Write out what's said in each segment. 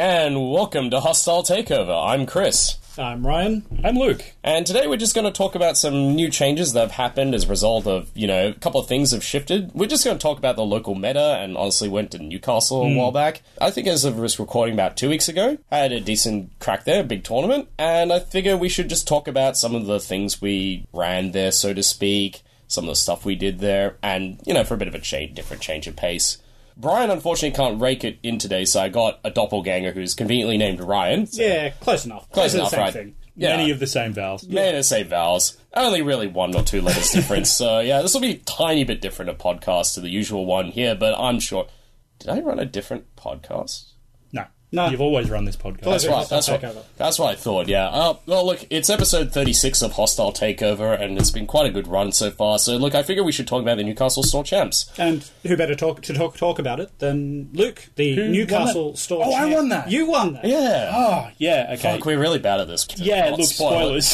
And welcome to Hostile Takeover. I'm Chris. I'm Ryan. I'm Luke. And today we're just going to talk about some new changes that have happened as a result of, a couple of things have shifted. We're just going to talk about the local meta, and honestly went to Newcastle a while back. I think as of this recording about 2 weeks ago, I had a decent crack there, a big tournament, and I figure we should just talk about some of the things we ran there, so to speak, some of the stuff we did there, and, for a bit of a different change of pace. Brian, unfortunately, can't rake it in today, so I got a doppelganger who's conveniently named Ryan. So. Yeah, close enough. Close enough, the same right? thing. Yeah. Many of the same vowels. Many of the same vowels. Only really 1 or 2 letters difference. So, this will be a tiny bit different a podcast to the usual one here, but I'm sure... Did I run a different podcast? No. You've always run this podcast. That's what I thought, yeah. Well, look, it's episode 36 of Hostile Takeover, and it's been quite a good run so far. So, look, I figure we should talk about the Newcastle Store Champs. And who better talk about it than Luke, the Newcastle Store champ. I won that. You won that. Yeah. Oh, yeah, okay. Fuck, we're really bad at this. Yeah, look, spoilers.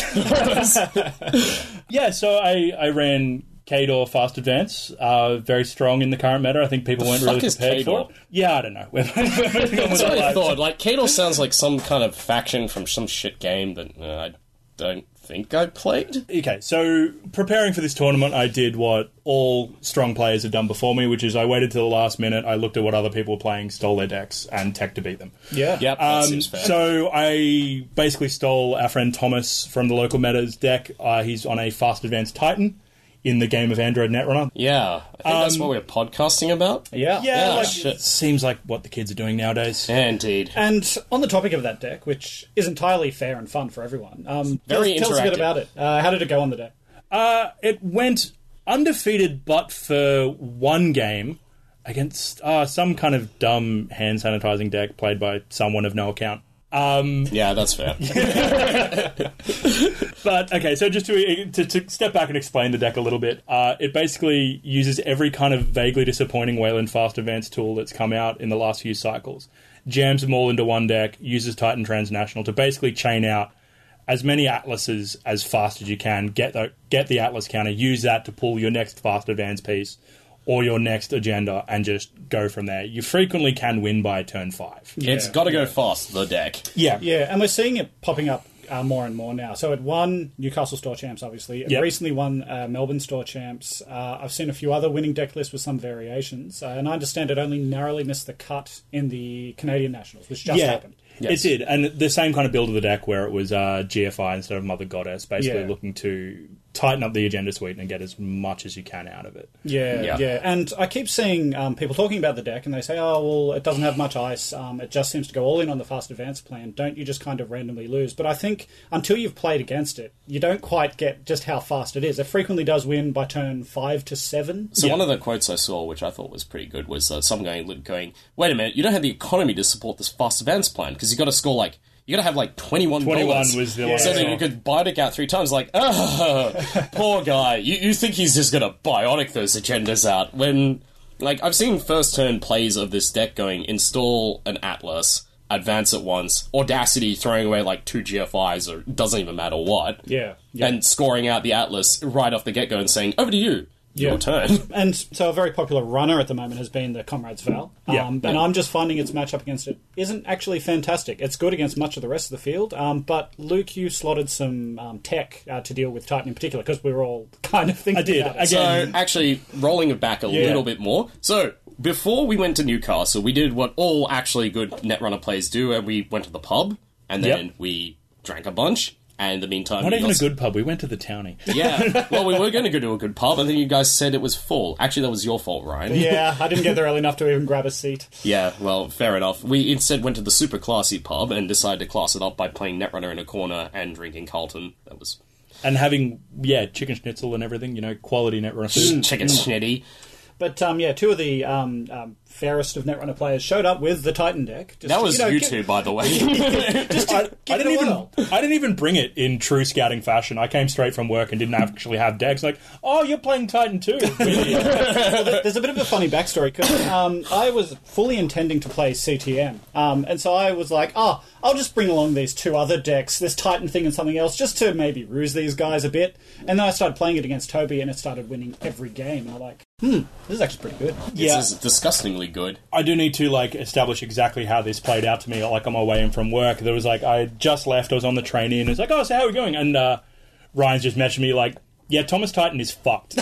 Yeah, so I ran Kador Fast Advance, very strong in the current meta. I think people weren't really prepared for it. Yeah, I don't know. That's what I thought. Like, Kador sounds like some kind of faction from some shit game that I don't think I played. Okay, so preparing for this tournament, I did what all strong players have done before me, which is I waited till the last minute, I looked at what other people were playing, stole their decks, and tech to beat them. Yeah. Yep, that seems fair. So I basically stole our friend Thomas from the local meta's deck. He's on a Fast Advance Titan in the game of Android Netrunner. Yeah, I think that's what we're podcasting about. Yeah. It seems like what the kids are doing nowadays. Yeah, indeed. And on the topic of that deck, which is entirely fair and fun for everyone, tell us a bit about it. How did it go on the deck? It went undefeated, but for one game against some kind of dumb hand sanitizing deck played by someone of no account. Yeah, that's fair. But, okay, so just to step back and explain the deck a little bit, it basically uses every kind of vaguely disappointing Wayland Fast Advance tool that's come out in the last few cycles, jams them all into one deck, uses Titan Transnational to basically chain out as many Atlases as fast as you can, get the Atlas counter, use that to pull your next Fast Advance piece or your next agenda, and just go from there. You frequently can win by turn 5. It's got to go fast, the deck. Yeah, and we're seeing it popping up more and more now. So it won Newcastle Store Champs, obviously. It recently won Melbourne Store Champs. I've seen a few other winning deck lists with some variations, and I understand it only narrowly missed the cut in the Canadian Nationals, which just happened. Yes. It did, and the same kind of build of the deck where it was GFI instead of Mother Goddess, basically looking to tighten up the agenda suite and get as much as you can out of it. Yeah. And I keep seeing people talking about the deck, and they say, oh, well, it doesn't have much ice, it just seems to go all in on the Fast Advance plan. Don't you just kind of randomly lose? But I think until you've played against it, you don't quite get just how fast it is. It frequently does win by turn 5 to 7. So one of the quotes I saw, which I thought was pretty good, was some guy going, wait a minute, you don't have the economy to support this Fast Advance plan, because you got to score you got to have 21 bullets. Was the one. So that you could Bionic out 3 times. Poor guy. You think he's just going to Bionic those agendas out. When, I've seen first turn plays of this deck going, install an Atlas, advance it once, Audacity throwing away 2 GFIs, or doesn't even matter what. Yeah. And scoring out the Atlas right off the get-go and saying, over to you. Your turn. And so a very popular runner at the moment has been the Comrades Val. And I'm just finding its matchup against it isn't actually fantastic. It's good against much of the rest of the field. But Luke, you slotted some tech to deal with Titan in particular, because we were all kind of thinking about it. So actually, rolling it back a little bit more. So before we went to Newcastle, we did what all actually good Netrunner players do, and we went to the pub, and then we drank a bunch. And in the meantime... Not even a good pub. We went to the townie. Yeah. Well, we were going to go to a good pub, and then you guys said it was full. Actually, that was your fault, Ryan. Yeah, I didn't get there early enough to even grab a seat. Yeah, well, fair enough. We instead went to the super classy pub and decided to class it up by playing Netrunner in a corner and drinking Carlton. That was... And having, chicken schnitzel and everything, quality Netrunner food. Chicken schnitty. But, 2 of the fairest of Netrunner players showed up with the Titan deck. That was you two, by the way. I didn't even bring it in true scouting fashion. I came straight from work and didn't actually have decks. Oh, you're playing Titan too. Well, there's a bit of a funny backstory, because I was fully intending to play CTM. And so I was like, I'll just bring along these 2 other decks, this Titan thing and something else, just to maybe ruse these guys a bit. And then I started playing it against Toby, and it started winning every game. And I'm like, This is actually pretty good. It's disgustingly good. I do need to establish exactly how this played out to me. On my way in from work, there was I had just left. I was on the train in. It's oh, so how are we going? And Ryan's just messaged me yeah, Thomas Titan is fucked.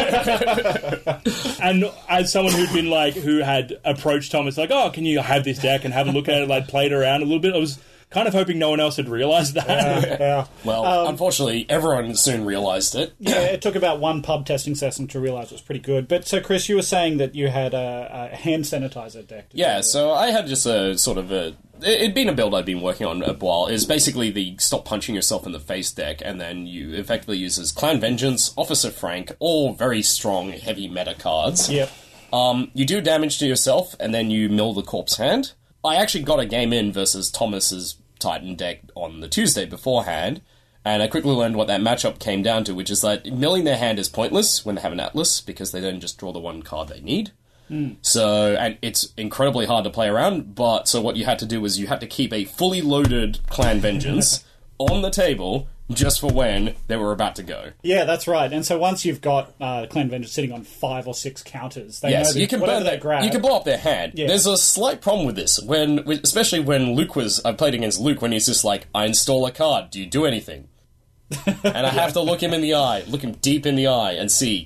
And as someone who'd been who had approached Thomas, oh, can you have this deck and have a look at it? Played around a little bit. I was kind of hoping no one else had realised that. Yeah. Well, unfortunately, everyone soon realised it. Yeah, it took about one pub testing session to realise it was pretty good. But so, Chris, you were saying that you had a hand sanitizer deck. Yeah, so I had just a sort of a... It'd been a build I'd been working on a while. It's basically the stop punching yourself in the face deck, and then you effectively uses Clan Vengeance, Officer Frank, all very strong, heavy meta cards. Yep. You do damage to yourself, and then you mill the corpse hand. I actually got a game in versus Thomas's Titan deck on the Tuesday beforehand, and I quickly learned what that matchup came down to, which is that milling their hand is pointless when they have an Atlas, because they then just draw the one card they need. So, and it's incredibly hard to play around, but so what you had to do was you had to keep a fully loaded Clan Vengeance on the table just for when they were about to go. Yeah, that's right. And so once you've got Clan Vengeance sitting on 5 or 6 counters, they know that you can whatever burn they that. grab... You can blow up their hand. Yeah. There's a slight problem with this, especially when Luke was... I played against Luke when he's just I install a card. Do you do anything? And I have to look him in the eye, look him deep in the eye, and see...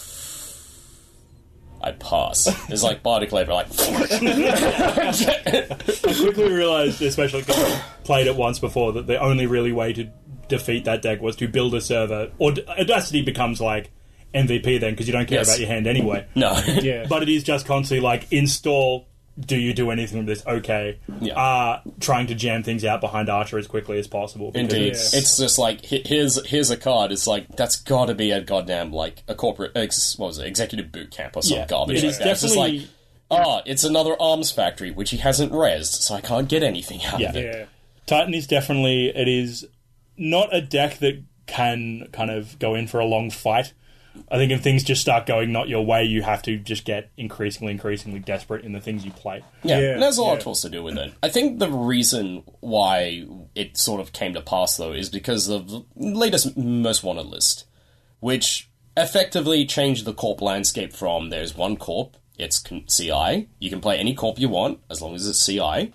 I pass. There's Bardic Labor, I quickly realised, especially because I played it once before, that the only really way to defeat that deck was to build a server. Or Audacity becomes MVP then, because you don't care about your hand anyway. No. Yeah. But it is just constantly install... Do you do anything with this? Okay. Yeah. Trying to jam things out behind Archer as quickly as possible. Indeed. It's just here's a card. It's that's got to be a goddamn, a corporate, executive boot camp or some garbage like that. Definitely... It's it's another arms factory, which he hasn't rezzed, so I can't get anything out of it. Yeah. Titan is definitely... It is not a deck that can kind of go in for a long fight. I think if things just start going not your way, you have to just get increasingly desperate in the things you play. Yeah, and there's a lot of tools to do with it. I think the reason why it sort of came to pass, though, is because of the latest Most Wanted list, which effectively changed the corp landscape from there's one corp, it's CI, you can play any corp you want, as long as it's CI,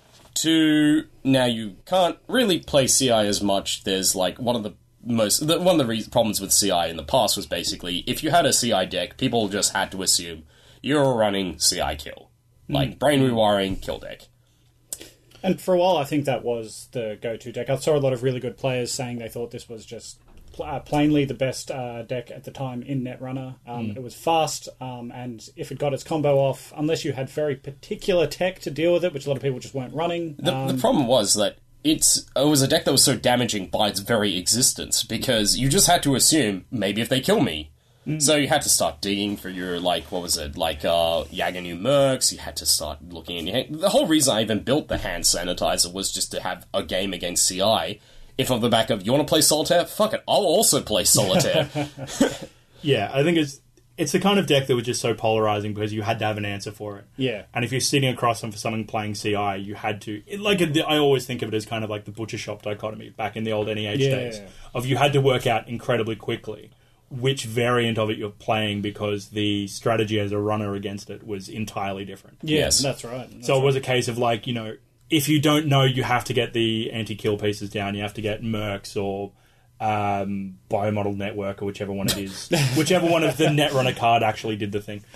to now you can't really play CI as much. There's one of the problems with CI in the past was basically if you had a CI deck, people just had to assume you're running CI kill, brain rewiring kill deck. And for a while, I think that was the go-to deck. I saw a lot of really good players saying they thought this was just plainly the best deck at the time in Netrunner. It was fast, and if it got its combo off, unless you had very particular tech to deal with it, which a lot of people just weren't running. The problem was that it was a deck that was so damaging by its very existence, because you just had to assume, maybe if they kill me. So you had to start digging for your, Yaganu Mercs, you had to start looking in your hand. The whole reason I even built the hand sanitizer was just to have a game against CI. If on the back of, you want to play Solitaire? Fuck it, I'll also play Solitaire. Yeah, I think it's the kind of deck that was just so polarizing because you had to have an answer for it. Yeah. And if you're sitting across from someone playing CI, you had to... I always think of it as kind of like the butcher shop dichotomy back in the old NEH days. Of you had to work out incredibly quickly which variant of it you're playing because the strategy as a runner against it was entirely different. Yes, that's right. So it was a case of if you don't know, you have to get the anti-kill pieces down, you have to get Mercs or... Biomodel Network or whichever one it is. Whichever one of the Netrunner card actually did the thing.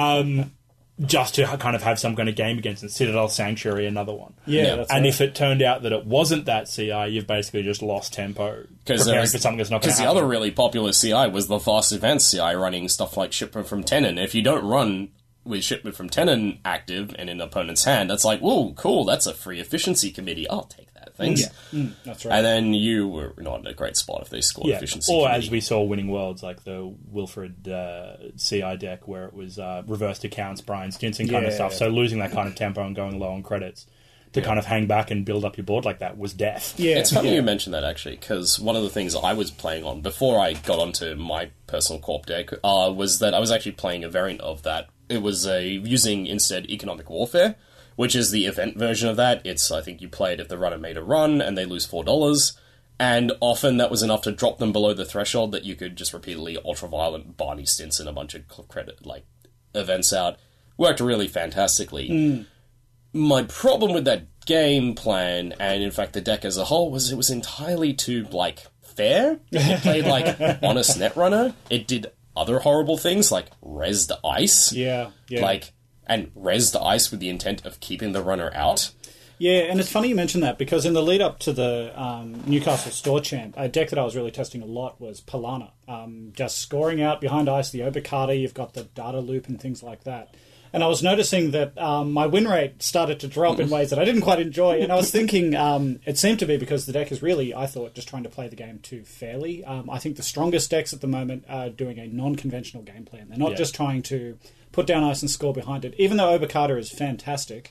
Just to kind of have some kind of game against it. Citadel Sanctuary, another one. Yeah, that's and right. if it turned out that it wasn't that CI, you've basically just lost tempo preparing for something that's not going to happen. Because the other really popular CI was the Fast Advanced CI running stuff like Shipment from Tenon. If you don't run with Shipment from Tenon active and in the opponent's hand, that's whoa, cool, that's a free efficiency committee. I'll take that. Thanks. That's right. And then you were not in a great spot if they scored efficiency. Or committee. as we saw Winning Worlds, like the Wilfred CI deck where it was reversed accounts, Brian Stinson kind of stuff. So losing that kind of tempo and going low on credits to kind of hang back and build up your board like that was death. Yeah. It's funny you mentioned that, actually, because one of the things I was playing on before I got onto my personal corp deck was that I was actually playing a variant of that. It was using instead Economic Warfare, which is the event version of that. It's, I think you play it if the runner made a run and they lose $4. And often that was enough to drop them below the threshold that you could just repeatedly ultraviolet Barney Stinson a bunch of credit events out. Worked really fantastically. My problem with that game plan, and in fact the deck as a whole, was it was entirely too, fair. It played honest Netrunner. It did other horrible things, like res the ice. Yeah. And res the ice with the intent of keeping the runner out. Yeah, and it's funny you mention that, because in the lead up to the Newcastle Store Champ, a deck that I was really testing a lot was Palana. Just scoring out behind ice, the Obokata, you've got the data loop and things like that. And I was noticing that my win rate started to drop in ways that I didn't quite enjoy. And I was thinking it seemed to be because the deck is really, I thought, just trying to play the game too fairly. I think the strongest decks at the moment are doing a non-conventional game plan. They're not just trying to put down ice and score behind it, even though Obokata is fantastic.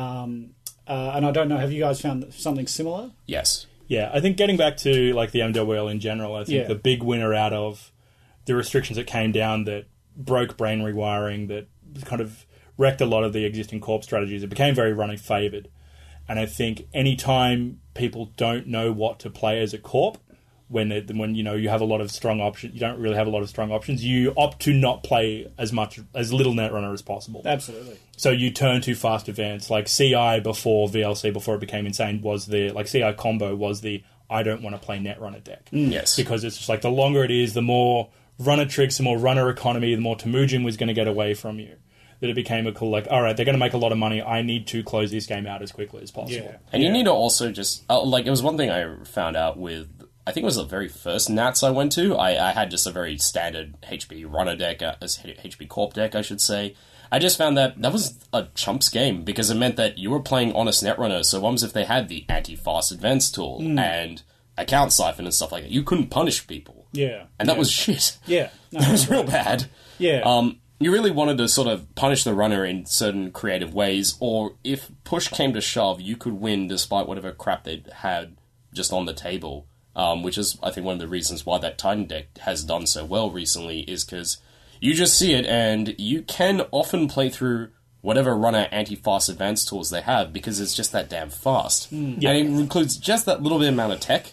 And I don't know, have you guys found something similar? Yes. Yeah, I think getting back to the MWL in general, I think the big winner out of the restrictions that came down that broke brain rewiring, that kind of wrecked a lot of the existing corp strategies, it became very running favoured. And I think any time people don't know what to play as a corp, when you have a lot of strong options, you don't really have a lot of strong options, you opt to not play as little Netrunner as possible. Absolutely. So you turn to fast advance, like CI before VLC, before it became insane, was CI combo was the I don't want to play Netrunner deck. Yes. Because it's just the longer it is, the more runner tricks, the more runner economy, the more Temujin was going to get away from you. That it became a cool, all right, they're going to make a lot of money, I need to close this game out as quickly as possible. Yeah. And you need to also just, it was one thing I found out with, I think it was the very first Nats I went to. I had just a very standard HB runner deck, HB Corp deck, I should say. I just found that was a chumps game, because it meant that you were playing honest Netrunner, so what was if they had the anti-fast advance tool and account siphon and stuff like that? You couldn't punish people. Yeah. And that was shit. Yeah. No, that was real bad. Yeah. You really wanted to sort of punish the runner in certain creative ways, or if push came to shove, you could win despite whatever crap they had just on the table. Which is, I think, one of the reasons why that Titan deck has done so well recently, is because you just see it, and you can often play through whatever runner anti-fast advance tools they have, because it's just that damn fast. And it includes just that little bit amount of tech,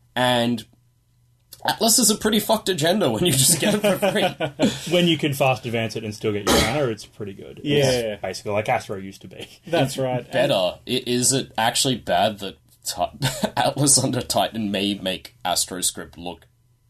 and Atlas is a pretty fucked agenda when you just get it for free. When you can fast advance it and still get your mana, it's pretty good. Yeah. It's basically like Astro used to be. That's right. Better. Is it actually bad that Atlas under Titan may make AstroScript look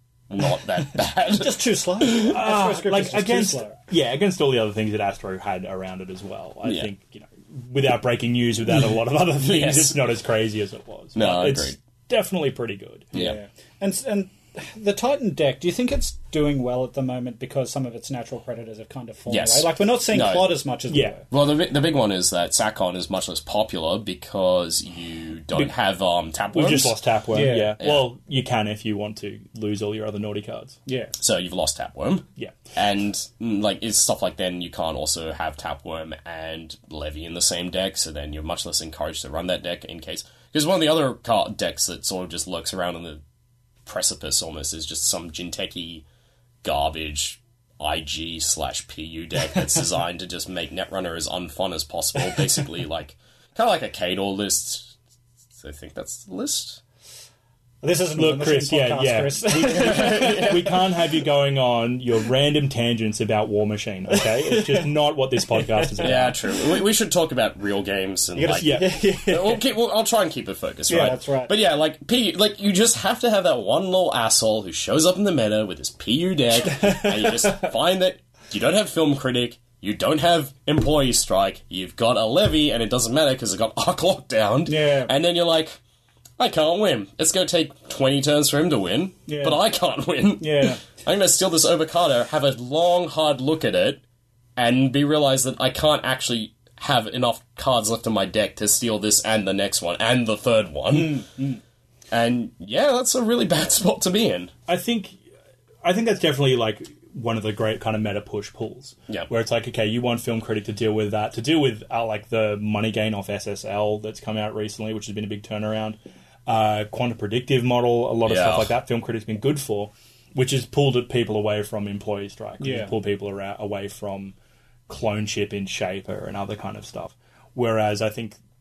not that bad? Just too slow. AstroScript is just too slow. Yeah, against all the other things that Astro had around it as well. I think, without breaking news, without a lot of other things, it's not as crazy as it was. No, I it's agree. Definitely pretty good. Yeah. And the Titan deck, do you think it's doing well at the moment because some of its natural predators have kind of fallen Yes. away? We're not seeing No. Clod as much as we were. Well, the big one is that Sakon is much less popular because you don't have Tapworms. We've just lost Tapworm, Yeah. Well, you can if you want to lose all your other naughty cards. Yeah. So you've lost Tapworm. Yeah. And, it's stuff like then you can't also have Tapworm and Levy in the same deck, so then you're much less encouraged to run that deck in case... Because one of the other decks that sort of just lurks around on the precipice almost is just some Jinteki garbage IG/PU deck that's designed to just make Netrunner as unfun as possible. Basically, kind of like a Kador list. So I think that's the list. This isn't Look, a Chris, podcast, Chris. We can't have you going on your random tangents about War Machine, okay? It's just not what this podcast is about. Yeah, true. We should talk about real games and I'll try and keep it focused, right? Yeah, that's right. But yeah, you just have to have that one little asshole who shows up in the meta with his PU deck, and you just find that you don't have Film Critic, you don't have Employee Strike, you've got a Levy, and it doesn't matter because it got Arc Lockdown. Yeah. And then you're like, I can't win. It's going to take 20 turns for him to win, but I can't win. Yeah. I'm going to steal this Obokata, have a long, hard look at it, and realize that I can't actually have enough cards left in my deck to steal this and the next one, and the third one. And, yeah, that's a really bad spot to be in. I think that's definitely, one of the great kind of meta push pulls. Yeah. Where it's okay, you want Film Critic to deal with that, to deal with, the money gain off SSL that's come out recently, which has been a big turnaround. Quantum predictive model, a lot of stuff like that Film Critic's been good for, which has pulled people away from Employee Strike, which has pulled people away from Clone Ship in Shaper and other kind of stuff. Whereas I think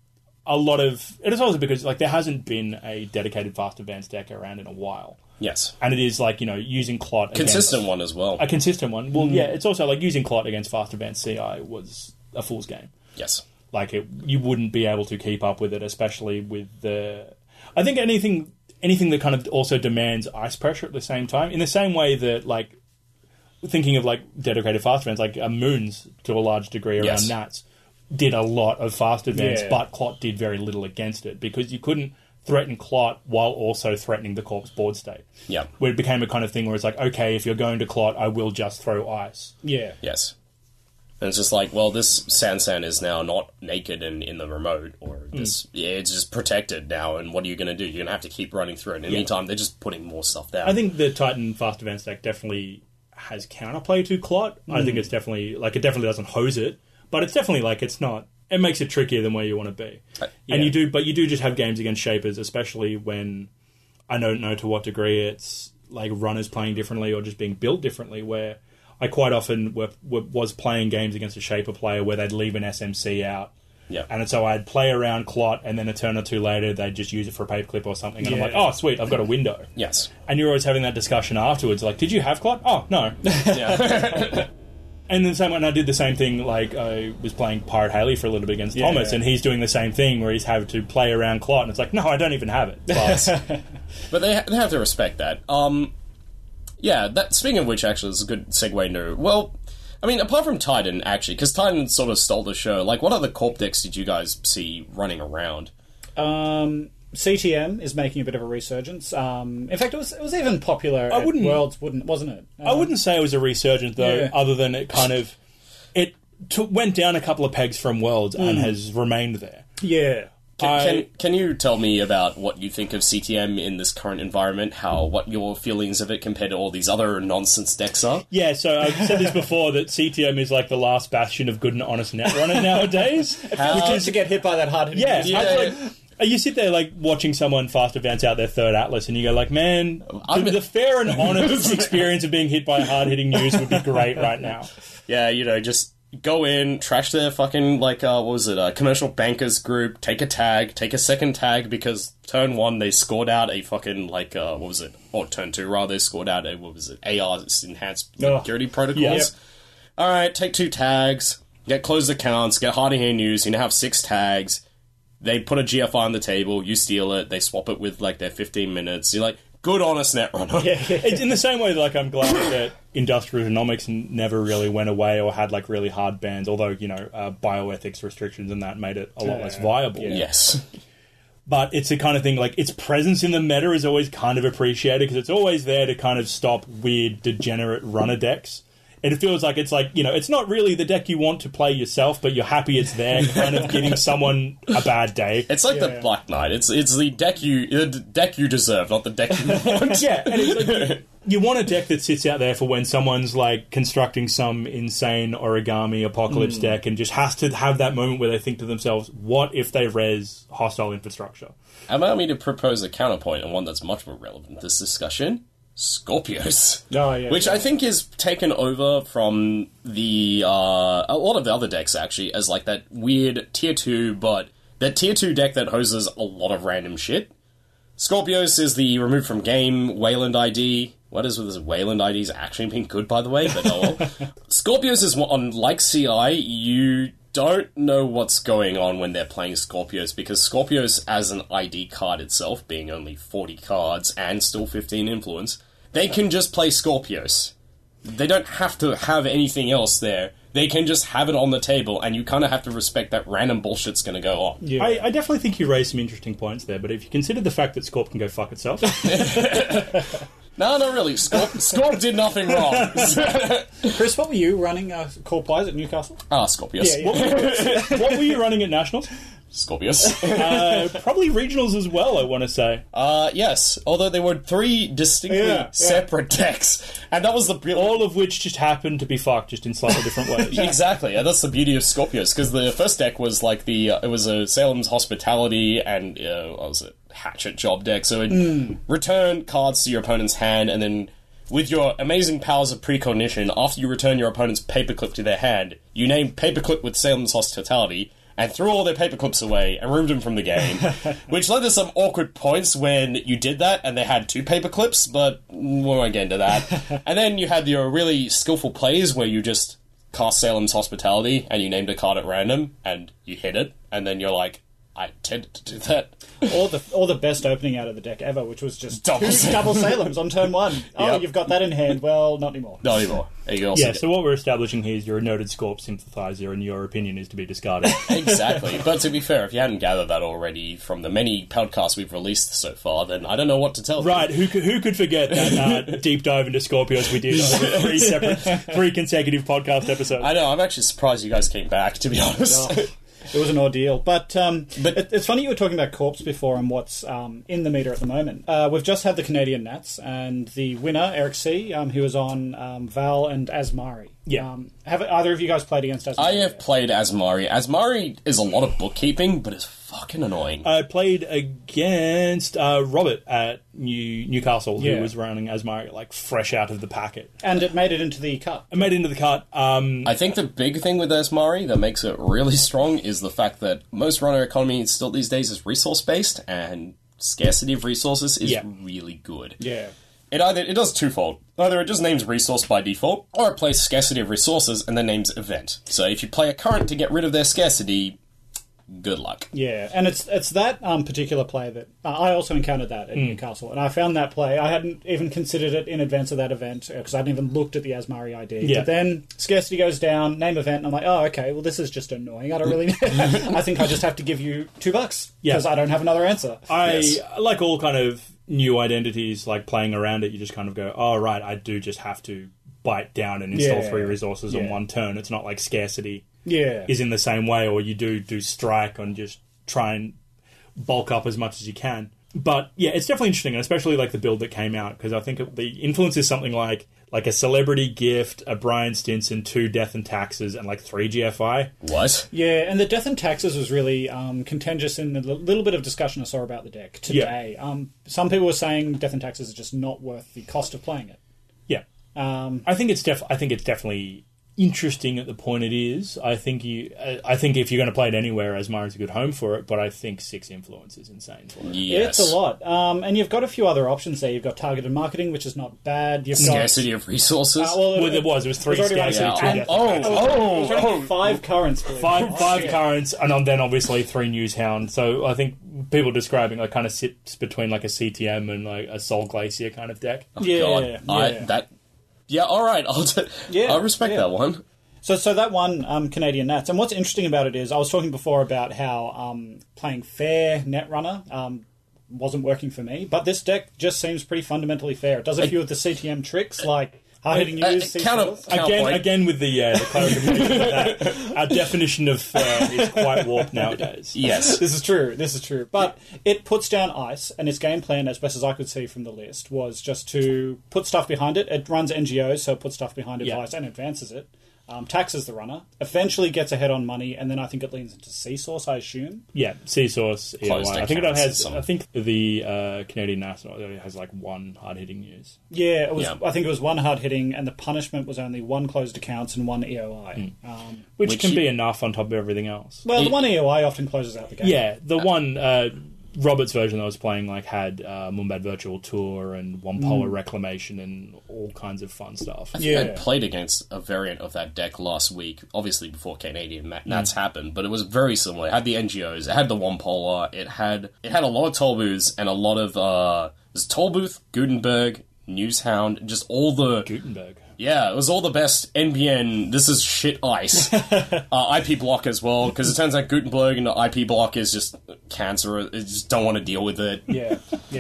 a lot of... It is also because like there hasn't been a dedicated Fast Advance deck around in a while. Yes. And it is like, using Clot Consistent one as well. A consistent one. Well, yeah, it's also like using Clot against Fast Advance CI was a fool's game. Yes. Like, you wouldn't be able to keep up with it, especially with the... I think anything that kind of also demands ice pressure at the same time, in the same way that, like, thinking of, like, dedicated Fast Advance, like, Moons, to a large degree, around Nats, did a lot of Fast Advance, but Clot did very little against it, because you couldn't threaten Clot while also threatening the Corpse board state. Yeah. Where it became a kind of thing where it's like, okay, if you're going to Clot, I will just throw ice. Yeah. Yes. And it's just like, well, this Sansan is now not naked and in the remote, or this, it's just protected now, and what are you going to do? You're going to have to keep running through it. And anytime, they're just putting more stuff down. I think the Titan Fast Advance deck definitely has counterplay to Clot. I think it's definitely, like, it definitely doesn't hose it, but it's definitely, like, it's not... It makes it trickier than where you want to be. And you do just have games against Shapers, especially when I don't know to what degree it's like runners playing differently or just being built differently, where I quite often was playing games against a Shaper player where they'd leave an SMC out. Yeah. And so I'd play around Clot, and then a turn or two later, they'd just use it for a paperclip or something. And I'm like, oh, sweet, I've got a window. Yes. And you're always having that discussion afterwards, like, did you have Clot? Oh, no. Yeah. And then same when I did the same thing, like I was playing Pirate Haley for a little bit against Thomas, and he's doing the same thing where he's having to play around Clot, and it's like, no, I don't even have it. But they have to respect that. Yeah, that. Speaking of which, actually, is a good segue into... Well, I mean, apart from Titan, actually, because Titan sort of stole the show, like, what other Corp decks did you guys see running around? CTM is making a bit of a resurgence. In fact, it was even popular at Worlds, wasn't it? I wouldn't say it was a resurgence, though, other than it kind of... It went down a couple of pegs from Worlds and has remained there. Yeah. Can you tell me about what you think of CTM in this current environment? What your feelings of it compared to all these other nonsense decks are? Yeah, so I've said this before, that CTM is like the last bastion of good and honest netrunner nowadays. Which is to get hit by that hard hitting. Yeah. You sit there, like, watching someone Fast Advance out their third Atlas, and you go, like, man, the fair and honest experience of being hit by hard-hitting news would be great right now. Yeah, just go in, trash their fucking, like, commercial bankers group, take a tag, take a second tag, because turn 1, they scored out a fucking, like, or turn 2, rather, they scored out AR, Enhanced Security Protocols. Yep. Alright, take 2 tags, get closed accounts, get hard-hitting news, you now have 6 tags. They put a GFI on the table, you steal it, they swap it with, like, their 15 minutes. You're like, good, honest netrunner. Yeah. It's in the same way, like, I'm glad that industrial economics never really went away or had, like, really hard bans, although, bioethics restrictions and that made it a lot less viable. Yeah. Yes. But it's the kind of thing, like, its presence in the meta is always kind of appreciated, because it's always there to kind of stop weird, degenerate runner decks. And it feels like it's not really the deck you want to play yourself, but you're happy it's there, kind of giving someone a bad day. It's like the Black Knight. It's the deck you deserve, not the deck you want. Yeah, and it's like you want a deck that sits out there for when someone's like constructing some insane origami apocalypse deck and just has to have that moment where they think to themselves, what if they res hostile infrastructure? Allow me to propose a counterpoint, and one that's much more relevant to this discussion. Scorpios. Which I think is taken over from a lot of the other decks, actually, as like that weird tier 2, but that tier 2 deck that hoses a lot of random shit. Scorpios is the removed from game Wayland ID. What is with this Wayland ID's actually been good, by the way, but oh well. Scorpios is one, like CI, you don't know what's going on when they're playing Scorpios, because Scorpios as an ID card itself, being only 40 cards and still 15 influence, they can just play Scorpios. They don't have to have anything else there. They can just have it on the table, and you kind of have to respect that random bullshit's going to go on. Yeah. I definitely think you raised some interesting points there, but if you consider the fact that Scorp can go fuck itself... No, not really. Scorp did nothing wrong. Chris, what were you running Corp-wise at Newcastle? Scorpios. Yeah. What were you running at Nationals? Scorpios. Probably regionals as well, I want to say. Yes. Although there were 3 distinctly separate decks. And that was all of which just happened to be fucked, just in slightly different ways. Exactly. And that's the beauty of Scorpios, because the first deck was like it was a Salem's Hospitality and, what was it? Hatchet job deck. So it return cards to your opponent's hand, and then with your amazing powers of precognition, after you return your opponent's paperclip to their hand, you name paperclip with Salem's Hospitality, and threw all their paper clips away and removed them from the game, which led to some awkward points when you did that and they had 2 paper clips, but we won't get into that. And then you had your really skillful plays where you just cast Salem's Hospitality and you named a card at random and you hit it, and then you're like, I intended to do that. Or the best opening out of the deck ever, which was just Double double Salems on turn 1. Oh, Yep. you've got that in hand. Well, not anymore. Not anymore. You can also Yeah, get- so what we're establishing here is you're a noted Scorp sympathizer and your opinion is to be discarded. Exactly. But to be fair, if you hadn't gathered that already from the many podcasts we've released so far, then I don't know what to tell you. Right, who could forget that deep dive into Scorpios we did over 3 consecutive podcast episodes? I know, I'm actually surprised you guys came back, to be honest. Oh, it was an ordeal. But it's funny you were talking about Corpse before and what's in the meter at the moment. We've just had the Canadian Nats, and the winner, Eric C., he was on Val and Asmari. Yeah. Have either of you guys played against Asmari? I have played Asmari. Asmari is a lot of bookkeeping, but it's fucking annoying. I played against Robert at Newcastle, Yeah. who was running Asmari, like, fresh out of the packet. And it made it into the cut. I made it into the cut. I think the big thing with Asmari that makes it really strong is the fact that most runner economy still these days is resource-based, and scarcity of resources is Yeah. really good. Yeah. It does twofold. Either it just names resource by default, or it plays scarcity of resources and then names event. So if you play a current to get rid of their scarcity, good luck. Yeah, and it's that particular play that I also encountered that at Newcastle, and I found that play. I hadn't even considered it in advance of that event because I hadn't even looked at the Asmari ID. Yeah. But then scarcity goes down, name event, and I'm like, oh, okay, well this is just annoying. I don't really. I think I just have to give you $2 because Yeah. I don't have another answer. I like all kind of new identities, like playing around it, you just kind of go, oh, right, I do just have to bite down and install Yeah. 3 resources on Yeah. one turn. It's not like scarcity Yeah, is in the same way, or you do strike and just try and bulk up as much as you can. But yeah, it's definitely interesting, and especially like the build that came out, because I think the influence is something like a celebrity gift, a Brian Stinson, 2 death and taxes, and like 3 GFI. What? yeah, and the death and taxes was really contentious in the little bit of discussion I saw about the deck today. Some people were saying death and taxes is just not worth the cost of playing it. Yeah, I think it's definitely interesting at the point it is. I think if you're going to play it anywhere, Asmari's a good home for it, but I think 6 influence is insane for it. Yes. It's a lot. And you've got a few other options there. You've got targeted marketing, which is not bad. You've Scarcity of resources? Well, it was 3 already scarcity, running 2 out. death. It was only 5 currents. believe it or not. Five currents, and then obviously 3 Newshound. So I think people describing like kind of sits between like a CTM and like a Soul Glacier kind of deck. Yeah, God. yeah. All right. I'll respect that one. So that one, Canadian Nats. And what's interesting about it is, I was talking before about how playing fair Netrunner wasn't working for me, but this deck just seems pretty fundamentally fair. It does a few of the CTM tricks, like hard-hitting use, Counterpoint. Again with the clarification that our definition of fair is quite warped nowadays. Yes. This is true. But it puts down ice, and its game plan, as best as I could see from the list, was just to put stuff behind it. It runs NGOs, so it puts stuff behind advice and advances it. Taxes the runner, eventually gets ahead on money, and then I think it leans into Seasource, I assume. Yeah, Seasource. Closed I think it accounts has. and I think the Canadian National has like 1 hard hitting use. Yeah, it was. Yeah. I think it was 1 hard hitting, and the punishment was only 1 closed accounts and 1 EOI. Which can be enough on top of everything else. Well, the 1 EOI often closes out the game. Yeah, the one Robert's version that I was playing had Mumbad Virtual Tour and One Polar Reclamation and all kinds of fun stuff. I think I played against a variant of that deck last week, obviously before Canadian Nats happened, but it was very similar. It had the NGOs, it had the One Polar, it had a lot of toll booths and a lot of there's toll booth, Gutenberg, Newshound, just all the Gutenberg. Yeah, it was all the best NBN, this is shit ice. IP block as well, because it turns out Gutenberg and the IP block is just cancer. You just don't want to deal with it. Yeah.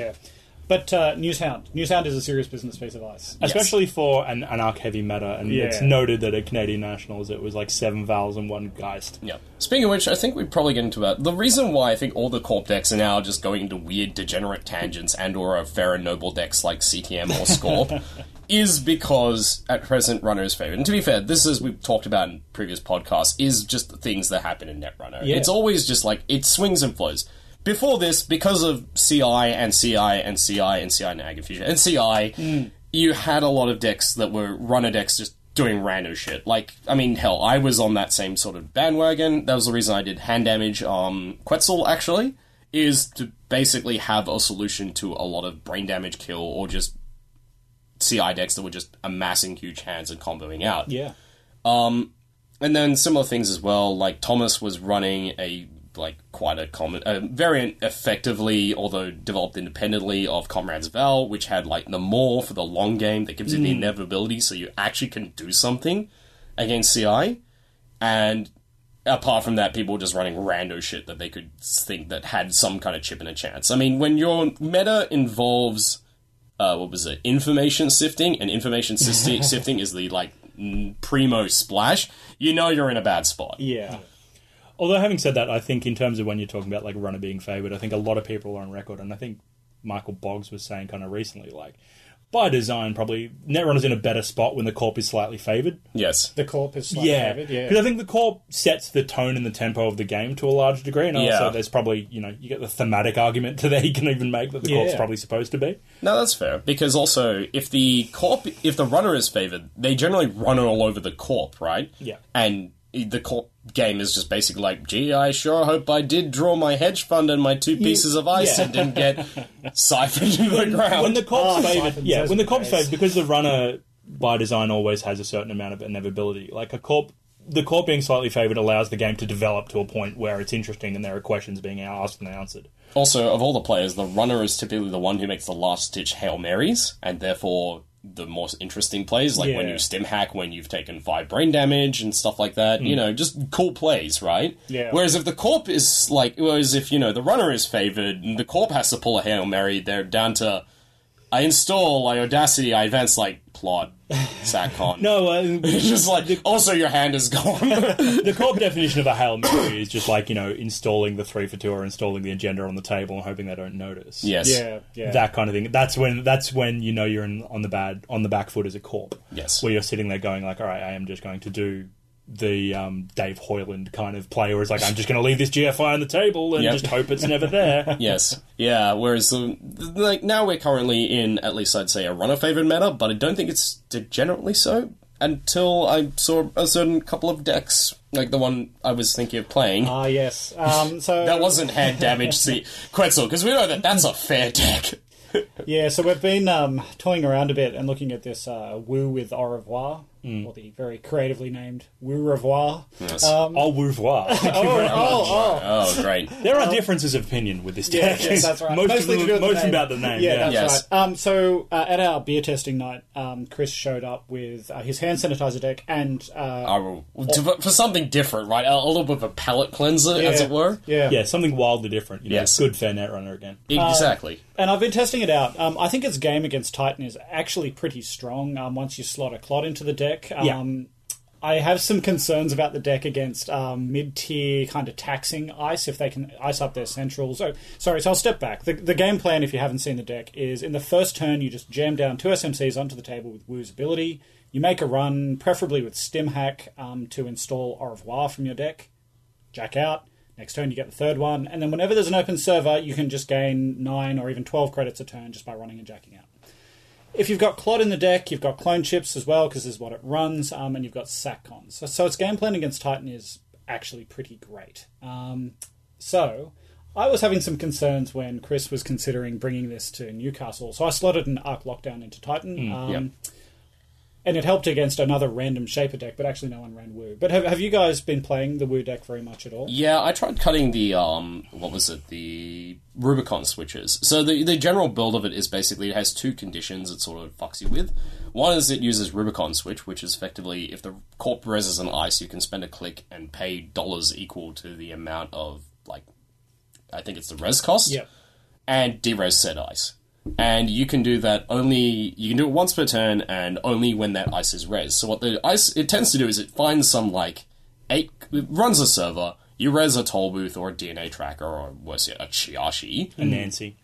But Newshound is a serious business piece of ice. Especially for an arc-heavy meta, and Yeah. it's noted that at Canadian Nationals it was like 7 Vals and 1 Geist. Yeah. Speaking of which, I think we probably get into that. The reason why I think all the Corp decks are now just going into weird degenerate tangents and or fair and noble decks like CTM or Scorp is because at present Runner's favourite. And to be fair, this is we've talked about in previous podcasts, is just the things that happen in Netrunner. Yeah. It's always just like it swings and flows. Before this, because of CI and CI and Ag and Fusion and CI, you had a lot of decks that were runner decks just doing random shit. Like, I mean, hell, I was on that same sort of bandwagon. That was the reason I did hand damage Quetzal, actually, is to basically have a solution to a lot of brain damage kill or just CI decks that were just amassing huge hands and comboing out. Yeah. And then similar things as well, like Thomas was running quite a common variant effectively, although developed independently, of Comrades Val, which had like the Maw for the long game that gives you the inevitability so you actually can do something against CI. And apart from that, people were just running rando shit that they could think that had some kind of chip and a chance. I mean, when your meta involves information sifting, and information sifting is the like primo splash, you know you're in a bad spot. Yeah. Although, having said that, I think in terms of when you're talking about like runner being favoured, I think a lot of people are on record, and I think Michael Boggs was saying kind of recently, like, by design, probably Netrunner's in a better spot when the Corp is slightly favoured. Yes. The Corp is slightly favoured, yeah. Because I think the Corp sets the tone and the tempo of the game to a large degree, and also there's probably, you get the thematic argument to there you can even make that the Corp's probably supposed to be. No, that's fair, because also, if the runner is favoured, they generally run all over the Corp, right? Yeah. And the Corp game is just basically like, gee, I sure hope I did draw my hedge fund and my 2 pieces of ice and didn't get siphoned into the ground. When the Corp's favoured, when the Corp's favoured, because the runner by design always has a certain amount of inevitability. Like the Corp being slightly favoured allows the game to develop to a point where it's interesting and there are questions being asked and answered. Also, of all the players, the runner is typically the one who makes the last-ditch Hail Marys, and therefore the most interesting plays, like when you stim hack, when you've taken 5 brain damage and stuff like that, just cool plays, right? Yeah. Whereas if the Corp is the runner is favoured, and the Corp has to pull a Hail Mary, they're down to, I install, I Audacity, I advance, like, plot, SatCon. No, it's just like, also your hand is gone. The Corp definition of a Hail Mary is just like, installing the 3 for 2 or installing the agenda on the table and hoping they don't notice. Yes. Yeah. That kind of thing. That's when you're on the back foot as a Corp. Yes. Where you're sitting there going like, all right, I am just going to do the Dave Hoyland kind of play, where it's like, I'm just going to leave this GFI on the table and just hope it's never there. Yes. Yeah, whereas now we're currently in, at least I'd say, a runner-favoured meta, but I don't think it's degenerately so until I saw a certain couple of decks, like the one I was thinking of playing. Ah, yes. So that wasn't hand damage Quetzal, because we know that that's a fair deck. Yeah, so we've been toying around a bit and looking at this Woo with Au revoir, or the very creatively named Woo revoir. Yes. Au revoir. Oh, great. There are differences of opinion with this deck. Yes, that's right. Mostly about the name. Yeah, that's Yes. right. So at our beer testing night, Chris showed up with his hand sanitizer deck and... for something different, right? A little bit of a palate cleanser, as it were. Yeah, something wildly different. Yes. Good fair Netrunner again. Exactly. And I've been testing it out. I think its game against Titan is actually pretty strong once you slot a Clot into the deck. I have some concerns about the deck against mid-tier kind of taxing ice, if they can ice up their centrals. So I'll step back. The game plan, if you haven't seen the deck, is in the first turn you just jam down 2 SMCs onto the table with Woo's ability. You make a run, preferably with Stim Hack, to install Au revoir from your deck. Jack out. Next turn you get the 3rd one. And then whenever there's an open server, you can just gain 9 or even 12 credits a turn just by running and jacking out. If you've got Clot in the deck, you've got Clone Chips as well, because this is what it runs, and you've got SatCons. So its game plan against Titan is actually pretty great. So I was having some concerns when Chris was considering bringing this to Newcastle. So I slotted an Arc Lockdown into Titan. And it helped against another random Shaper deck, but actually no one ran Woo. But have you guys been playing the Woo deck very much at all? Yeah, I tried cutting the, the Rubicon switches. So the general build of it is basically it has 2 conditions it sort of fucks you with. One is it uses Rubicon switch, which is effectively if the Corp reses an ice, you can spend a click and pay dollars equal to the amount of, like, I think it's the res cost. Yep. And de-res said ice. And you can do that you can do it once per turn and only when that ice is res. So what the ice, it tends to do is it finds some, like, it runs a server, you res a toll booth or a DNA tracker or worse yet, a Chiashi. And Nancy.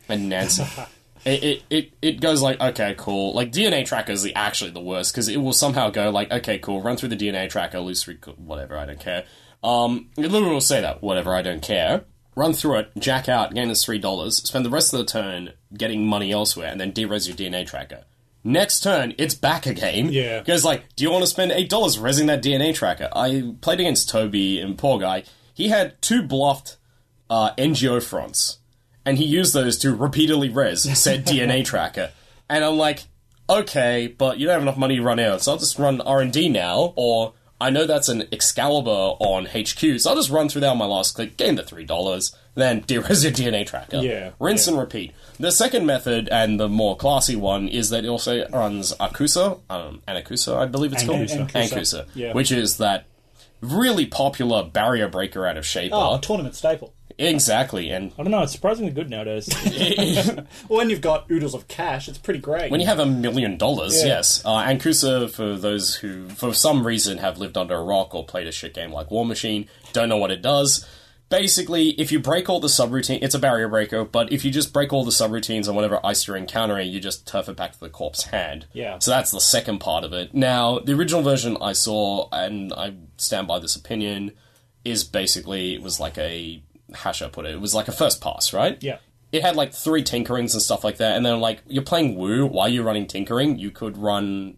It goes like, okay, cool. Like, DNA tracker is actually the worst, because it will somehow go like, okay, cool, run through the DNA tracker, lose 3, whatever, I don't care. It literally will say that, whatever, I don't care. Run through it, jack out, gain us $3, spend the rest of the turn getting money elsewhere, and then de-res your DNA tracker. Next turn, it's back again. Yeah. Goes like, do you want to spend $8 rezzing that DNA tracker? I played against Toby, and poor guy, he had 2 bluffed NGO fronts, and he used those to repeatedly res said DNA tracker. And I'm like, okay, but you don't have enough money to run out, so I'll just run R&D now, or I know that's an Excalibur on HQ, so I'll just run through that on my last click, gain the $3, then de-res your DNA tracker. Yeah. Rinse and repeat. The second method, and the more classy one, is that it also runs Akusa, Anakusa, I believe it's called. Ankusa. Yeah. Which is that really popular barrier breaker out of Shaper. Oh, tournament staple. Exactly, and I don't know, it's surprisingly good nowadays. Well, when you've got oodles of cash, it's pretty great. when you have $1 million, yes. Ankusa, for those who, for some reason, have lived under a rock or played a shit game like War Machine, don't know what it does. Basically, if you break all the subroutine, it's a barrier breaker, but if you just break all the subroutines on whatever ice you're encountering, you just turf it back to the corpse hand. Yeah. So that's the second part of it. Now, the original version I saw, and I stand by this opinion, is basically, it was like a, how should I put it? It was like a first pass, right? Yeah. It had like 3 tinkerings and stuff like that, and then like, you're playing Wu, while you're running tinkering, you could run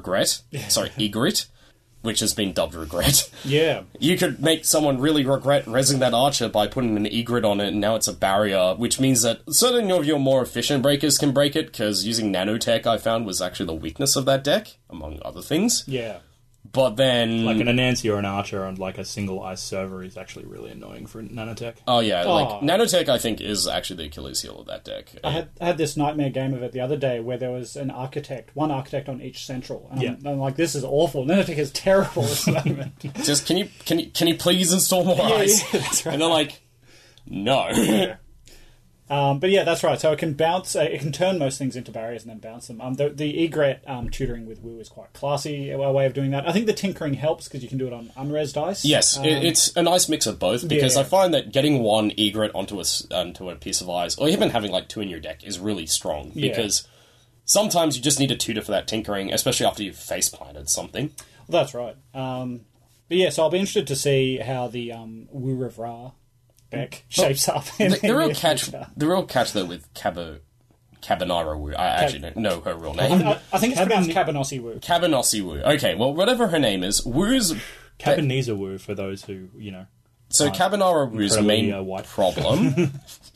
Egret, which has been dubbed Regret. Yeah. You could make someone really regret rezzing that archer by putting an egret on it, and now it's a barrier, which means that certain of your more efficient breakers can break it, because using nanotech, I found, was actually the weakness of that deck, among other things. Yeah. But then... Like an Anansi or an Archer on like a single ice server is actually really annoying for Nanotech. Oh, yeah. Oh. Like, nanotech, I think, is actually the Achilles heel of that deck. I had this nightmare game of it the other day where there was one architect on each central. And Yeah. I'm like, this is awful. Nanotech is terrible at this moment. Just, can you please install more ice? Yeah, that's right. And they're like, no. But yeah, that's right. So it can bounce, it can turn most things into barriers and then bounce them. The egret tutoring with Wu is quite classy, a way of doing that. I think the tinkering helps because you can do it on unres dice. Yes, it's a nice mix of both, because Yeah. I find that getting one egret onto a piece of ice, or even having like 2 in your deck, is really strong, Yeah. because sometimes you just need a tutor for that tinkering, especially after you've face planted something. Well, that's right. But yeah, so I'll be interested to see how the Wu Revra deck shapes up. The real catch though with Cabanara Wu, I actually don't know her real name. I think it's pronounced Cabanossi Wu. Cabanossi Wu. Okay, well, whatever her name is, Wu's... Cabanese Wu, for those who, you know. So Cabanara Wu's incredibly, main white. problem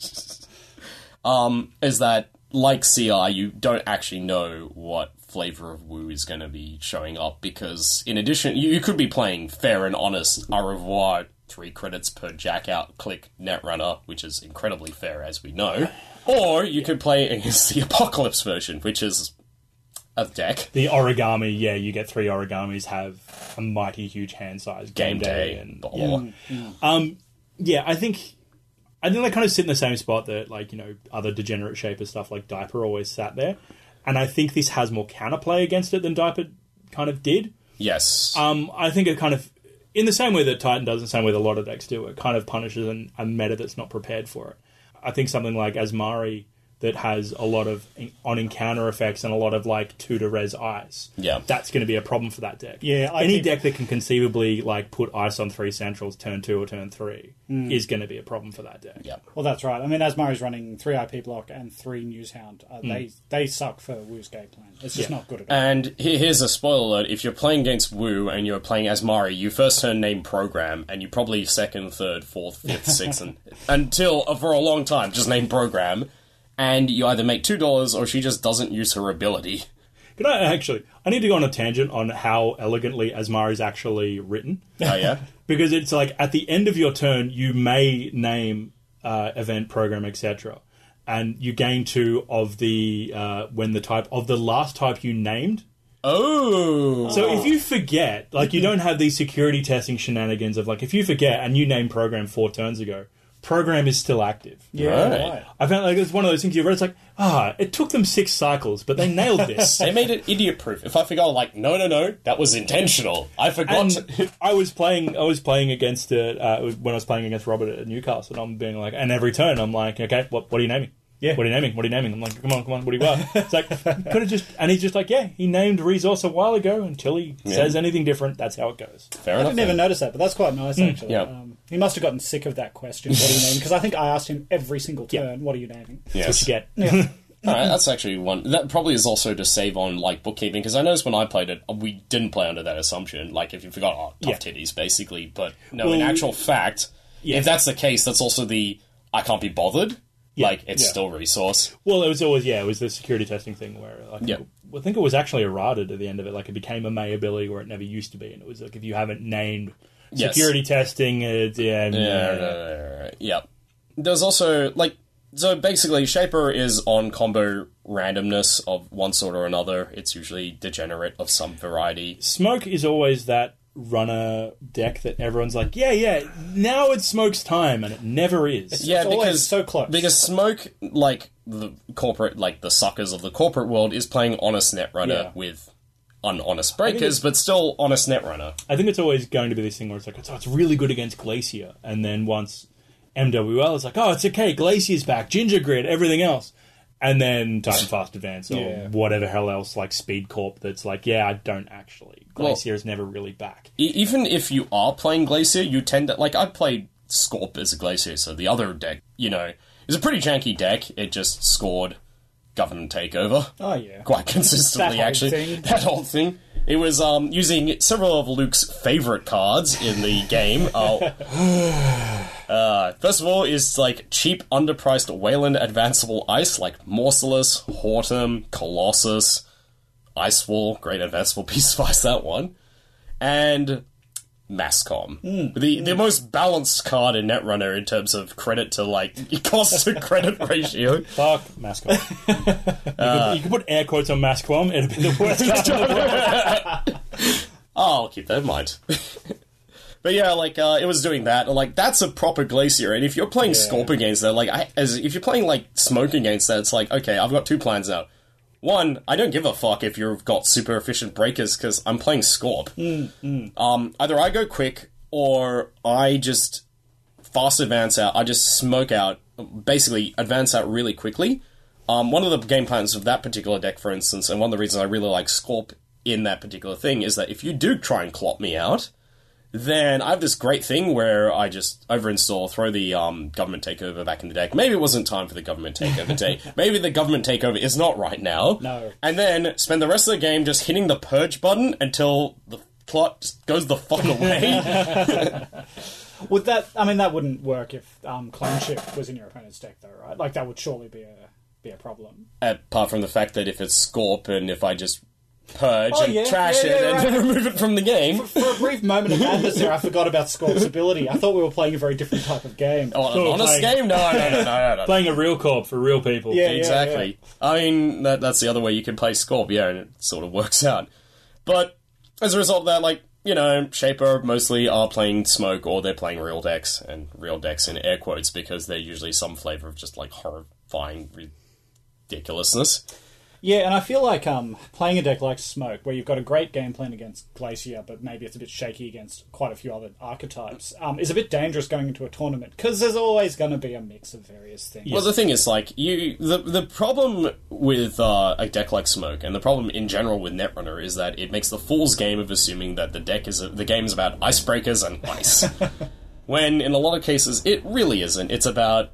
is that, like CI, you don't actually know what flavor of Wu is going to be showing up, because in addition, you could be playing fair and honest Au revoir, 3 credits per jack out click Netrunner, which is incredibly fair as we know, or you could play against the Apocalypse version, which is a deck. The origami, yeah, you get 3 origamis, have a mighty huge hand size, game day, and blah. yeah, I think they kind of sit in the same spot that, like, you know, other degenerate shaper stuff like Diaper always sat there, and I think this has more counterplay against it than Diaper kind of did. Yes. I think it kind of, in the same way that Titan does, the same way that a lot of decks do, it kind of punishes a meta that's not prepared for it. I think something like Asmari, that has a lot of on-encounter effects and a lot of, like, tutor-res ice. Yeah. That's going to be a problem for that deck. Yeah, Any deck that can conceivably, like, put ice on 3 centrals turn 2 or turn 3 is going to be a problem for that deck. Yeah. Well, that's right. I mean, Asmari's running 3 IP block and 3 Newshound. They suck for Wu's game plan. It's just not good at all. And here's a spoiler alert. If you're playing against Wu and you're playing Asmari, you first turn name program, and you probably 2nd, 3rd, 4th, 5th, 6th, and until, for a long time, just name program, and you either make $2 or she just doesn't use her ability. Can I need to go on a tangent on how elegantly Asmari's actually written. Oh, yeah? Because it's like, at the end of your turn, you may name event, program, etc. And you gain 2 of the last type you named. Oh! So if you forget, like, you don't have these security testing shenanigans of, like, if you forget and you name program 4 turns ago, program is still active. Yeah, Right. right. I found, like, it's one of those things you've read, it's like, it took them 6 cycles, but they nailed this. They made it idiot-proof. If I forgot, like, no, that was intentional. I forgot. And I was playing against it when I was playing against Robert at Newcastle, and I'm being like, and every turn I'm like, okay, what are you naming? Yeah. What are you naming? What are you naming? I'm like, come on, what do you got? It's like, could have just, and he's just like, yeah, he named resource a while ago. Until he says anything different, that's how it goes. Fair I enough. didn't even notice that, but that's quite nice, actually. Yeah. He must have gotten sick of that question, what are you naming? Because I think I asked him every single turn, what are you naming? That's what you get. Yeah. Alright, that's actually one. That probably is also to save on, like, bookkeeping, because I noticed when I played it, we didn't play under that assumption. Like, if you forgot, tough titties, basically. But, no, in actual fact, if that's the case, that's also the, I can't be bothered. Like, it's still resource. Well, it was always, it was the security testing thing where, like, I think it was actually errated at the end of it. Like, it became a May ability where it never used to be. And it was like, if you haven't named security testing, Yep. There's also, like, so basically, Shaper is on combo randomness of one sort or another. It's usually degenerate of some variety. Smoke is always that runner deck that everyone's like, now it's Smoke's time, and it never is. It's always so close. Because Smoke, like the corporate, like the suckers of the corporate world, is playing honest Netrunner with unhonest breakers, but still honest Netrunner. I think it's always going to be this thing where it's like, it's really good against Glacier, and then once MWL is like, oh, it's okay, Glacier's back, Ginger Grid, everything else. And then Titan Fast Advance or whatever hell else, like Speed Corp, that's like, I don't actually. Glacier is never really back. Even if you are playing Glacier, you tend to... Like, I played Scorp as a Glacier, so the other deck, is a pretty janky deck. It just scored Government Takeover. Oh, yeah. Quite consistently, actually. That whole thing. It was using several of Luke's favourite cards in the game. First of all is, like, cheap, underpriced Wayland Advanceable Ice, like Morcellus, Hortum, Colossus, Ice Wall, great advanceable piece of ice, that one. And Mascom. The most balanced card in Netrunner in terms of credit to, like, cost to credit ratio. Fuck Mascom. You could put air quotes on Mascom, it'd be the worst card in the world. I'll keep that in mind. But yeah, like, it was doing that. Like, that's a proper Glacier, and if you're playing Scorp against that, like, if you're playing, like, Smoke against that, it's like, okay, I've got two plans now. One, I don't give a fuck if you've got super efficient breakers, because I'm playing Scorp. Either I go quick, or I just fast advance out, I just smoke out, basically advance out really quickly. One of the game plans of that particular deck, for instance, and one of the reasons I really like Scorp in that particular thing, is that if you do try and clop me out, then I have this great thing where I just overinstall, throw the government takeover back in the deck. Maybe it wasn't time for the government takeover day. Maybe the government takeover is not right now. No. And then spend the rest of the game just hitting the purge button until the plot just goes the fuck away. Would that? I mean, that wouldn't work if Clone Shift was in your opponent's deck, though, right? Like, that would surely be a problem. Apart from the fact that if it's Scorp and if I just purge and trash it and remove it from the game. For a brief moment of madness there, I forgot about Scorp's ability. I thought we were playing a very different type of game. Oh, an honest game? No. Playing a real Corp for real people. Yeah, exactly. Yeah. I mean, that's the other way you can play Scorp, and it sort of works out. But as a result of that, like, Shaper mostly are playing Smoke, or they're playing real decks, and real decks in air quotes, because they're usually some flavour of just, like, horrifying ridiculousness. Yeah, and I feel like playing a deck like Smoke, where you've got a great game plan against Glacier, but maybe it's a bit shaky against quite a few other archetypes, is a bit dangerous going into a tournament, because there's always going to be a mix of various things. Well, the thing is, like, the problem with a deck like Smoke, and the problem in general with Netrunner, is that it makes the fool's game of assuming that the game is about icebreakers and ice. When, in a lot of cases, it really isn't. It's about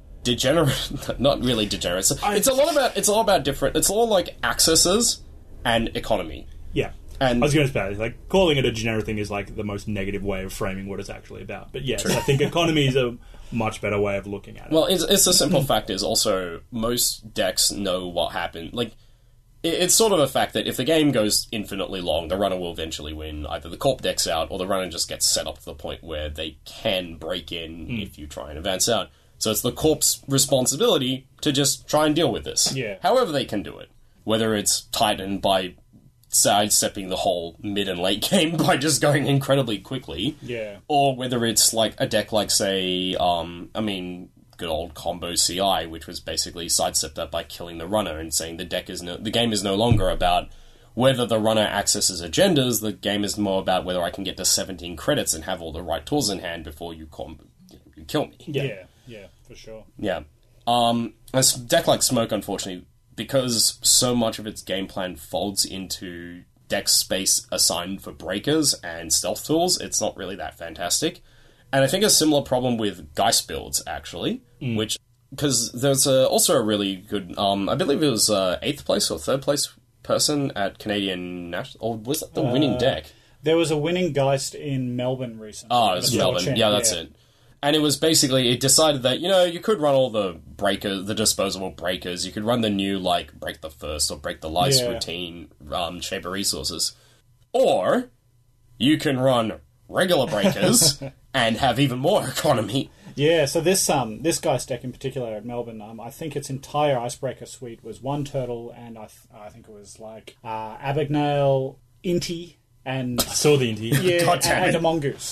not really degenerate. It's a lot about different. It's all like accesses and economy. Yeah, and I was going to say, like, calling it a degenerate thing is like the most negative way of framing what it's actually about. But yes, I think economy is a much better way of looking at it. Well, it's a simple fact is also most decks know what happened. Like, it's sort of a fact that if the game goes infinitely long, the runner will eventually win. Either the Corp deck's out, or the runner just gets set up to the point where they can break in if you try and advance out. So it's the Corp's responsibility to just try and deal with this. Yeah. However they can do it. Whether it's Titan by sidestepping the whole mid and late game by just going incredibly quickly. Yeah. Or whether it's like a deck like, say, good old Combo CI, which was basically sidestepped that by killing the runner and saying the game is no longer about whether the runner accesses agendas, the game is more about whether I can get to 17 credits and have all the right tools in hand before you kill me. Yeah, for sure. Yeah. A deck like Smoke, unfortunately, because so much of its game plan folds into deck space assigned for breakers and stealth tools, it's not really that fantastic. And I think a similar problem with Geist builds, actually, which because there's also a really good, I believe it was 8th place or 3rd place person at Canadian National, or was that the winning deck? There was a winning Geist in Melbourne recently. Oh, it was Melbourne. Yeah, that's it. And it was basically, it decided that, you could run all the breakers, the disposable breakers. You could run the new, like, break the first or break the last routine Shape of Resources. Or you can run regular breakers and have even more economy. Yeah, so this Geist deck in particular at Melbourne, I think its entire Icebreaker suite was one turtle, and I think it was like Abagnale, Inti, and I saw the Inti. Yeah, and a mongoose.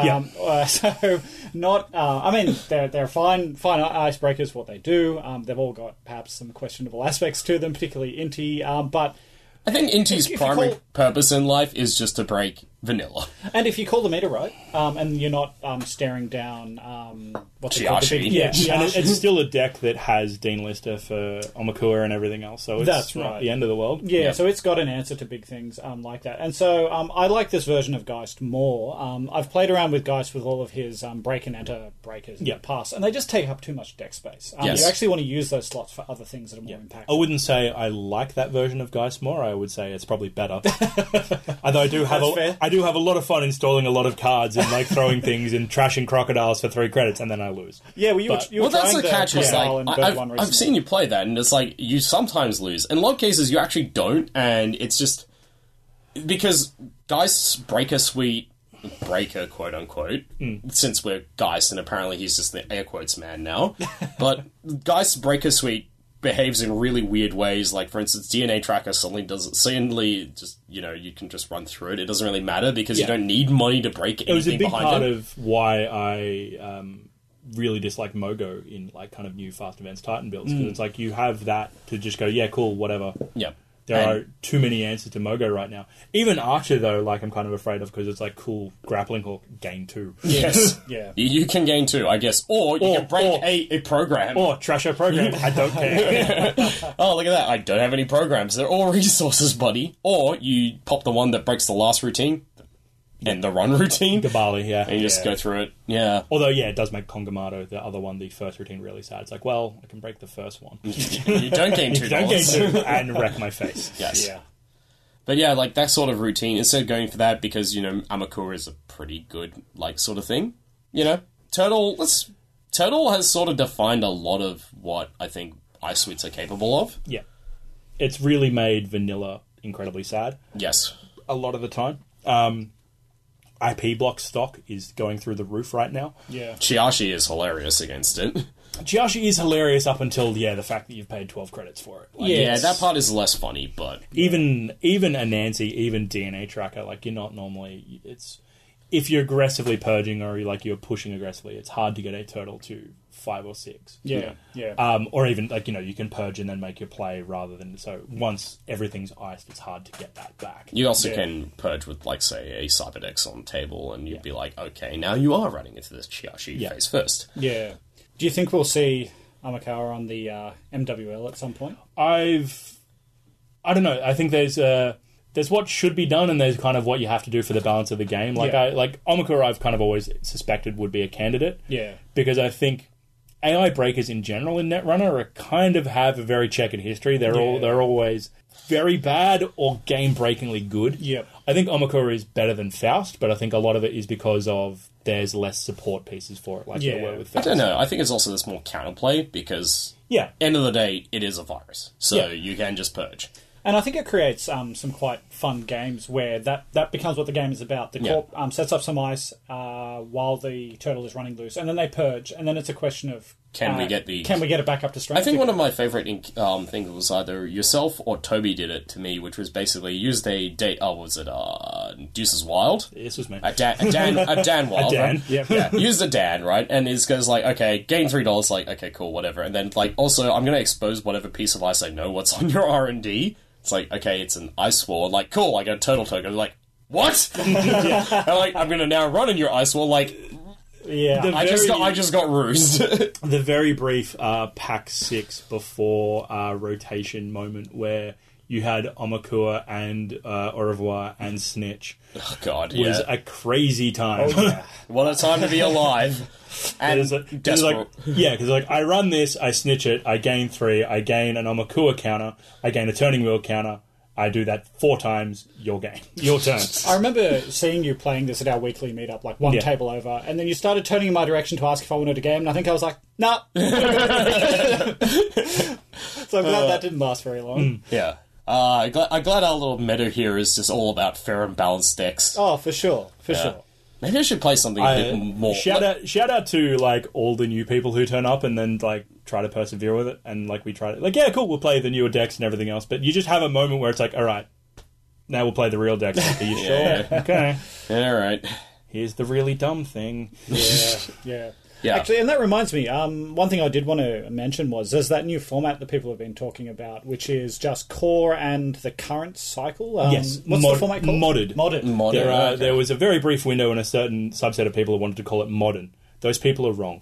So not. I mean, they're fine icebreakers for what they do. They've all got perhaps some questionable aspects to them, particularly Inti. But I think Inti's primary purpose in life is just to break vanilla. And if you call the meter right, and you're not staring down what's it called? Chiashi. And it's still a deck that has Dean Lister for Omakua and everything else, so it's not the end of the world. Yeah, so it's got an answer to big things like that. And so I like this version of Geist more. I've played around with Geist with all of his break and enter breakers in the past, and they just take up too much deck space. You actually want to use those slots for other things that are more impactful. I wouldn't say I like that version of Geist more. I would say it's probably better. Although I do have a lot of fun installing a lot of cards and like throwing things and trashing crocodiles for 3 credits, and then I lose. Yeah, well, you were that's trying the catch. Is like I've seen you play that, and it's like you sometimes lose. In a lot of cases, you actually don't, and it's just because Geist's Breaker Suite, Breaker quote unquote, since we're Geist, and apparently he's just the air quotes man now. But Geist's Breaker Suite behaves in really weird ways. Like, for instance, DNA Tracker suddenly just, you can just run through it. It doesn't really matter because you don't need money to break anything behind it. It was a big part of why I really dislike Mogo in, like, kind of new Fast Advance Titan builds. Because it's like, you have that to just go, yeah, cool, whatever. Yeah. There are too many answers to Mogo right now. Even Archer, though, like, I'm kind of afraid of because it's like cool grappling hook, gain 2. Yes. Yeah. You can gain 2, I guess. Or you can break a program. Or trash a program. I don't care. Oh, look at that. I don't have any programs. They're all resources, buddy. Or you pop the one that breaks the last routine and the run routine. Gabali, yeah. And you just go through it. Yeah. Although, yeah, it does make Kongamato, the other one, the first routine, really sad. It's like, well, I can break the first one. You don't gain $2. You don't gain 2 and wreck my face. Yes. Yeah. But yeah, like that sort of routine, instead of going for that, because, Amakura is a pretty good, like, sort of thing. Turtle has sort of defined a lot of what I think Ice Suites are capable of. Yeah. It's really made vanilla incredibly sad. Yes. A lot of the time. IP block stock is going through the roof right now. Yeah. Chiashi is hilarious against it. Chiashi is hilarious up until, the fact that you've paid 12 credits for it. Like, yeah, that part is less funny, but... Even Anansi, even DNA Tracker, like, you're not normally... If you're aggressively purging or you're pushing aggressively, it's hard to get a turtle to 5 or 6. Yeah. Or even, you can purge and then make your play rather than... So once everything's iced, it's hard to get that back. You also can purge with, like, say, a Cyberdex on the table, and you'd be like, okay, now you are running into this Chiashi face first. Yeah. Do you think we'll see Amakawa on the MWL at some point? I don't know. I think there's what should be done, and there's kind of what you have to do for the balance of the game. Omakura, I've kind of always suspected would be a candidate. Yeah. Because I think AI breakers in general in Netrunner have a very checkered history. They're always very bad or game-breakingly good. Yep. I think Omakura is better than Faust, but I think a lot of it is because of there's less support pieces for it, there were with Faust. I don't know. I think it's also this more counterplay because, end of the day, it is a virus, so you can just purge. And I think it creates some quite fun games where that becomes what the game is about. The corp sets up some ice while the turtle is running loose, and then they purge, and then it's a question of can we get it back up to strength? I think one of my favourite things was either yourself or Toby did it to me, which was basically used Deuce's Wild? This was me. A Dan Wild, Dan, right? Yeah. Used a Dan, right? And it goes like, okay, gain $3, like, okay, cool, whatever. And then, like, also, I'm going to expose whatever piece of ice I know what's on your R&D. It's like, okay, it's an ice wall. Like, cool, I got a turtle token. I'm like, what? And like, I'm going to now run in your ice wall. Like, I just got rused. The very brief pack 6 before rotation moment where you had Omakua and Au revoir and Snitch. Oh, God, Was yeah. a crazy time. Oh, yeah. What a time to be alive. And desperate. Because I run this, I snitch it, I gain 3, I gain an Omakua counter, I gain a turning wheel counter, I do that 4 times, your game. Your turn. I remember seeing you playing this at our weekly meetup, like one table over, and then you started turning in my direction to ask if I wanted a game, and I think I was like, nah. So I'm glad that didn't last very long. Yeah. I'm glad our little meta here is just all about fair and balanced decks. Oh, for sure. For sure. Maybe I should play something a bit more. Shout out to like all the new people who turn up and then like try to persevere with it, and like we try to like, yeah, cool, we'll play the newer decks and everything else, but you just have a moment where it's like, all right, now we'll play the real decks. Are you sure? Okay. All right. Here's the really dumb thing. Yeah. Yeah. Actually, and that reminds me, one thing I did want to mention was there's that new format that people have been talking about, which is just core and the current cycle. Yes. What's the format called? Modded. Modern. There was a very brief window and a certain subset of people who wanted to call it modern. Those people are wrong.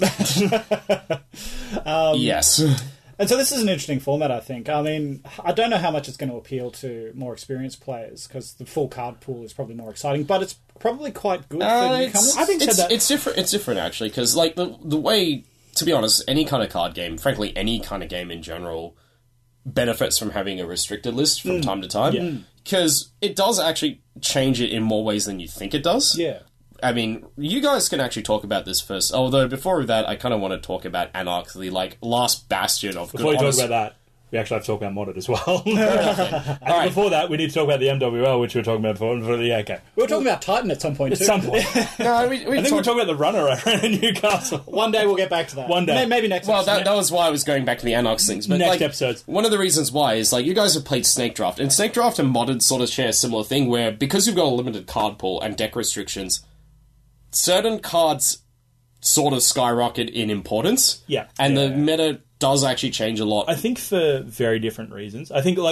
Yes. And so this is an interesting format, I think. I mean, I don't know how much it's going to appeal to more experienced players because the full card pool is probably more exciting, but it's probably quite good for newcomers. I think so. It's different. It's different actually because like the way, to be honest, any kind of card game, frankly, any kind of game in general, benefits from having a restricted list from time to time because it does actually change it in more ways than you think it does. Yeah. I mean, you guys can actually talk about this first. Although before that, I kind of want to talk about Anarch, the like last bastion of Before good. we talk about that, we actually have to talk about modded as well. And before that, we need to talk about the MWL, which we were talking about before. Yeah, okay. We were talking about Titan at some point, too. At some point. No, we I think we're talking about the runner around in Newcastle. One day we'll get back to that. One day. Maybe next Well, episode. that was why I was going back to the Anarch things. But Next like, episodes. One of the reasons why is like you guys have played Snake Draft, and Snake Draft and Modded sort of share a similar thing where because you've got a limited card pool and deck restrictions, certain cards sort of skyrocket in importance. Yeah. And the meta does actually change a lot. I think for very different reasons. I think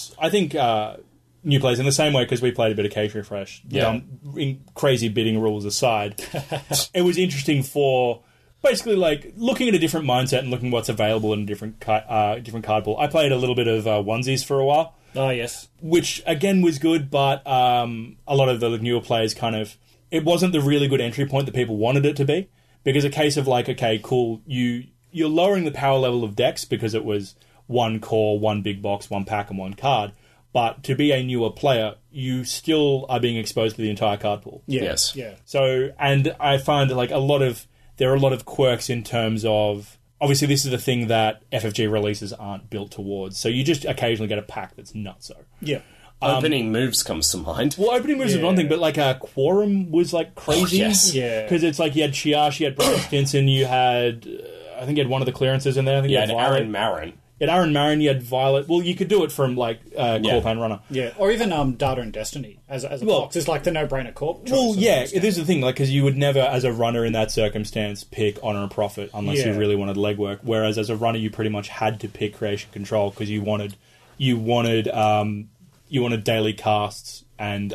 new players in the same way because we played a bit of Cage Refresh. Yeah. Crazy bidding rules aside, it was interesting for basically like looking at a different mindset and looking what's available in a different card pool. I played a little bit of onesies for a while. Oh, yes. Which again was good, but a lot of the newer players kind of it wasn't the really good entry point that people wanted it to be because a case of like, okay, cool, you're lowering the power level of decks because it was one core, one big box, one pack, and one card. But to be a newer player, you still are being exposed to the entire card pool. Yeah. Yes. Yeah. So, and I find like there are a lot of quirks in terms of obviously this is the thing that FFG releases aren't built towards. So you just occasionally get a pack that's nutso. Yeah. Opening moves comes to mind. Well, opening moves is one thing, but like Quorum was like crazy. yes. Yeah. Because it's like you had Chiash, you had Brian Stinson, you had I think you had one of the clearances in there. I think Yeah, you and had Violet. Aaron Marin. You had Aaron Marin, you had Violet. Well, you could do it from like Corpan Runner. Yeah. Or even Data and Destiny as a box is like the no-brainer corp choice. Well, yeah, this is the thing, like, because you would never, as a runner in that circumstance, pick Honor and Profit unless you really wanted legwork. Whereas as a runner, you pretty much had to pick Creation Control because you wanted daily casts and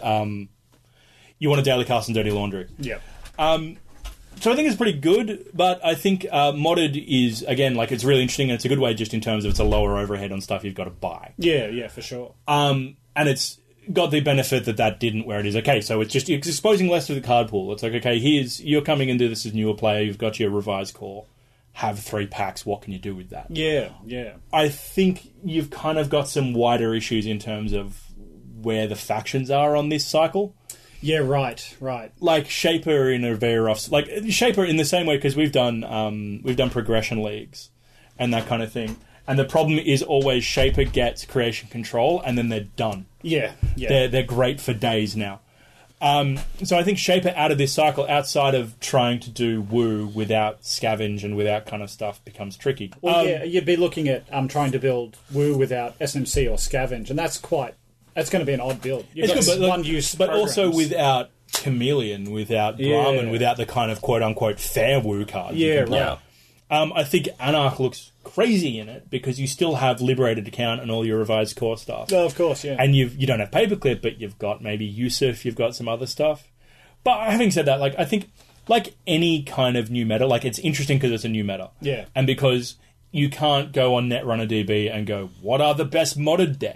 Dirty Laundry. Yeah. So I think it's pretty good, but I think modded is, again, like, it's really interesting, and it's a good way just in terms of it's a lower overhead on stuff you've got to buy. Yeah, for sure. And it's got the benefit that didn't where it is. Okay, so it's exposing less of the card pool. It's like, okay, you're coming into this as a newer player, you've got your revised core, have 3 packs, what can you do with that? Yeah. I think you've kind of got some wider issues in terms of where the factions are on this cycle. Yeah, right. Like Shaper in a very rough... Like, Shaper in the same way, because we've done progression leagues and that kind of thing. And the problem is always Shaper gets Creation Control, and then they're done. Yeah. They're great for days now. So I think Shaper out of this cycle, outside of trying to do Woo without Scavenge and without kind of stuff, becomes tricky. Well, you'd be looking at trying to build Woo without SMC or Scavenge, and that's going to be an odd build. You've got good, but one use, but also without Chameleon, without Brahmin, without the kind of quote unquote fair Woo cards. Yeah, right. Yeah. I think Anarch looks crazy in it because you still have Liberated Account and all your revised core stuff. Oh, of course, yeah. And you don't have Paperclip, but you've got maybe Yusuf, you've got some other stuff. But having said that, like, I think like any kind of new meta, like, it's interesting because it's a new meta. Yeah. And because you can't go on Netrunner DB and go, what are the best modded decks?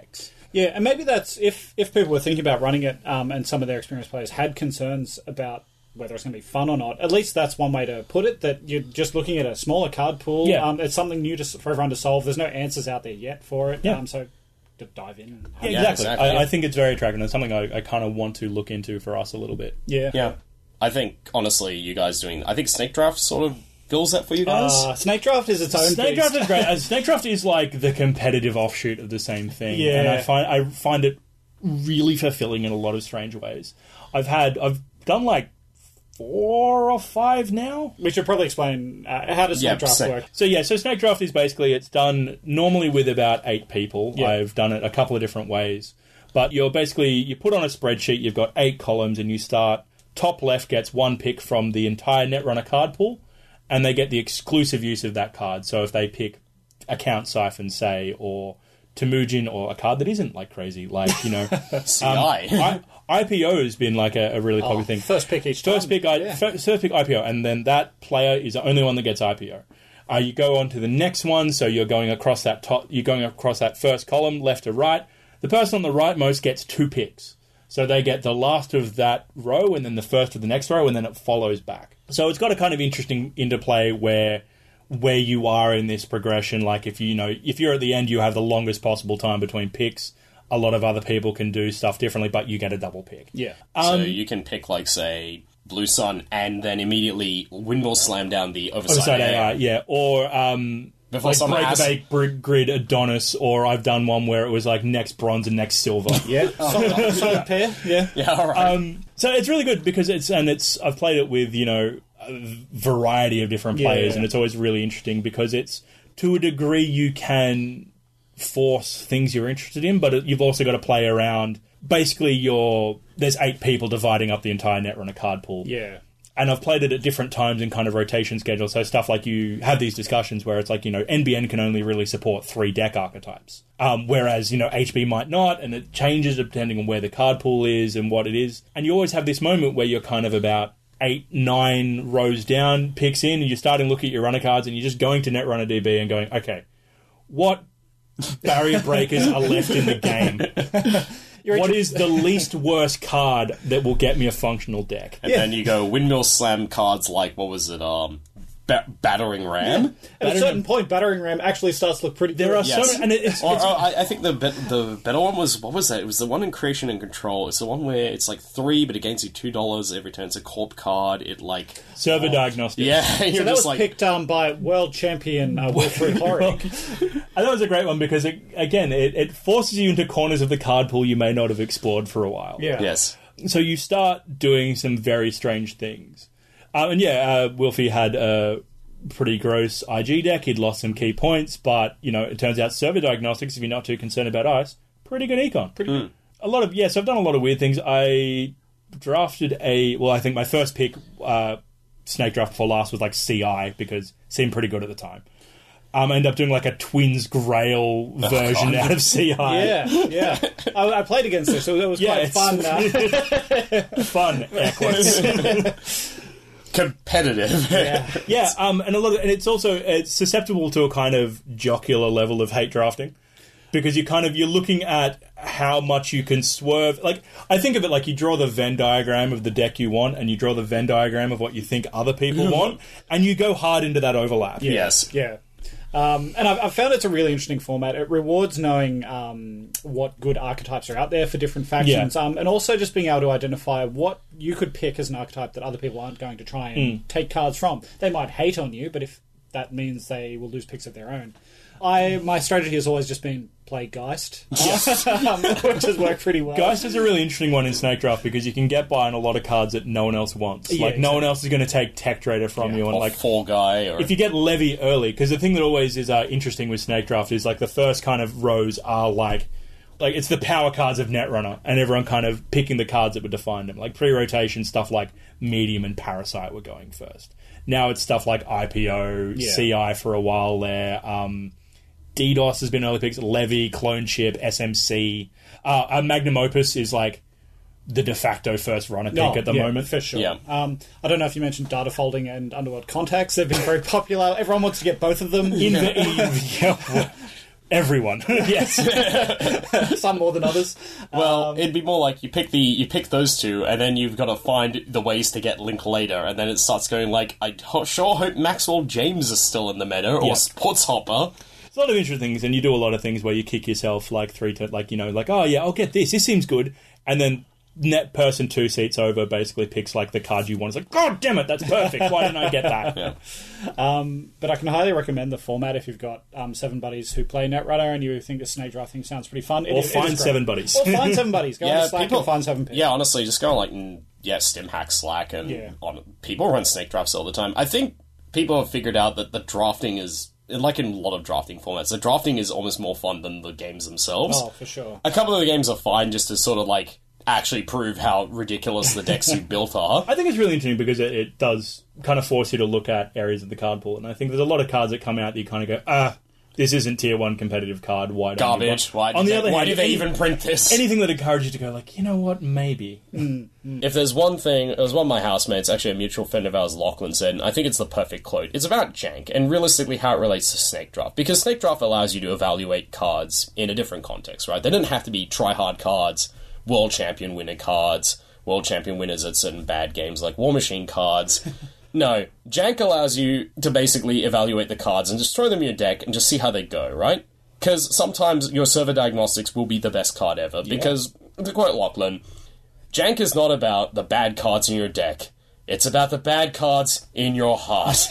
Yeah, and maybe that's if people were thinking about running it, and some of their experienced players had concerns about whether it's going to be fun or not. At least that's one way to put it. That you're just looking at a smaller card pool. Yeah. It's something new for everyone to solve. There's no answers out there yet for it. Yeah. So to dive in. And Yeah, Yeah, exactly. exactly. I think it's very attractive, and it's something I kind of want to look into for us a little bit. Yeah. I think, honestly, you guys doing... I think Snake Draft sort of fills that for you guys. Snake Draft is its own Snake beast. Draft is great. Snake Draft is like the competitive offshoot of the same thing, Yeah. and I find it really fulfilling in a lot of strange ways. I've done like 4 or 5 now. We should probably explain how does Snake Draft work. So Snake Draft is basically, it's done normally with about 8 people. Yeah. I've done it a couple of different ways. But you put on a spreadsheet, you've got 8 columns, and you start, top left gets 1 pick from the entire Netrunner card pool, and they get the exclusive use of that card. So if they pick Account Siphon, say, or Temujin, or a card that isn't like crazy, like, CI. IPO has been like a really popular thing. First pick each time. First pick IPO, and then that player is the only one that gets IPO. You go on to the next one, so you're going across that first column, left to right. The person on the rightmost gets 2 picks. So they get the last of that row, and then the first of the next row, and then it follows back. So it's got a kind of interesting interplay where you are in this progression. Like if you're at the end, you have the longest possible time between picks. A lot of other people can do stuff differently, but you get a double pick. Yeah. So you can pick, like, say, Blue Sun, and then immediately Windmill Slam down the Oversight AI. Yeah. Or Before like someone asks- Break Grid Adonis, or I've done one where it was like next bronze and next silver. Yeah. Solid pair. Yeah. Yeah, all right. So it's really good because I've played it with, a variety of different players, and it's always really interesting because it's, to a degree, you can force things you're interested in, but you've also got to play around. Basically, there's 8 people dividing up the entire Netrunner card pool. Yeah. And I've played it at different times in kind of rotation schedules. So stuff like you have these discussions where it's like, NBN can only really support 3 deck archetypes. Whereas, HB might not, and it changes depending on where the card pool is and what it is. And you always have this moment where you're kind of about 8, 9 rows down, picks in, and you're starting to look at your runner cards, and you're just going to Netrunner DB and going, okay, what barrier breakers are left in the game? What is the least worst card that will get me a functional deck? And then you go Windmill Slam cards like, what was it, Battering Ram? At a certain point, Battering Ram actually starts to look pretty good. There are Yes. so many... And I think the better one was, what was that? It was the one in Creation and Control. It's the one where it's like 3, but it gains you $2 every turn. It's a corp card. It like... server diagnostics. Yeah, So you're that just was like... picked by world champion Wilfred Horrick. And that was a great one because, it forces you into corners of the card pool you may not have explored for a while. Yeah. Yes. So you start doing some very strange things. Wilfie had a pretty gross IG deck. He'd lost some key points, but, it turns out server diagnostics, if you're not too concerned about ice, pretty good econ. Pretty good. So I've done a lot of weird things. I drafted I think my first pick, Snake Draft before last, was like CI because it seemed pretty good at the time. I ended up doing like a Twins Grail version out of CI. Yeah. I played against it, so it was quite fun. Fun, air quotes. Competitive. And it's susceptible to a kind of jocular level of hate drafting because you're looking at how much you can swerve. Like, I think of it like you draw the Venn diagram of the deck you want, and you draw the Venn diagram of what you think other people want, and you go hard into that overlap. Yes. Yeah. And I've found it's a really interesting format. It rewards knowing what good archetypes are out there for different factions, and also just being able to identify what you could pick as an archetype that other people aren't going to try and take cards from. They might hate on you, but if that means they will lose picks of their own. My strategy has always just been play Geist, which has worked pretty well. Geist is a really interesting one in Snake Draft because you can get by on a lot of cards that no one else wants. No one else is going to take Tech Trader from you. And Or Fall Guy. Or... if you get Levy early, because the thing that always is interesting with Snake Draft is like the first kind of rows are like it's the power cards of Netrunner, and everyone kind of picking the cards that would define them. Like pre-rotation stuff like Medium and Parasite were going first. Now it's stuff like IPO, CI for a while there. DDoS has been early picks. Levy, Clone Chip, SMC. Magnum Opus is like the de facto first runner pick at the moment. For sure. Yeah. I don't know if you mentioned Data Folding and Underworld Contacts. They've been very popular. Everyone wants to get both of them. Everyone. Yes. Some more than others. Well, it'd be more like you pick those two, and then you've got to find the ways to get Link later, and then it starts going like, I sure hope Maxwell James is still in the meta, or Yeah. Sports Hopper. There's a lot of interesting things, and you do a lot of things where you kick yourself like oh yeah, I'll get this seems good, and then net person 2 seats over basically picks like the card you want. It's like, God damn it, that's perfect. Why didn't I get that? Yeah. But I can highly recommend the format if you've got 7 buddies who play Netrunner and you think the snake draft thing sounds pretty fun. Or find 7 buddies. Or find 7 buddies. Go on Slack and find 7 people. Yeah, honestly, just go on like StimHack Slack, and people run snake drafts all the time. I think people have figured out that the drafting is, like in a lot of drafting formats, the drafting is almost more fun than the games themselves. Oh, for sure. A couple of the games are fine just to sort of like actually prove how ridiculous the decks you built are. I think it's really interesting because it does kind of force you to look at areas of the card pool, and I think there's a lot of cards that come out that you kind of go, this isn't tier 1 competitive card. Why don't Garbage. you Why do they even print this? Anything that encourages you to go like, you know what, maybe. If there's one thing, it was one of my housemates, actually a mutual friend of ours, Lachlan, said, and I think it's the perfect quote. It's about jank, and realistically how it relates to Snake Draft. Because Snake Draft allows you to evaluate cards in a different context, right? They didn't have to be try-hard cards, world champion winner cards, world champion winners at certain bad games like War Machine cards. No, jank allows you to basically evaluate the cards and just throw them in your deck and just see how they go, right? Because sometimes your server diagnostics will be the best card ever. Because, to quote Lachlan, jank is not about the bad cards in your deck. It's about the bad cards in your heart.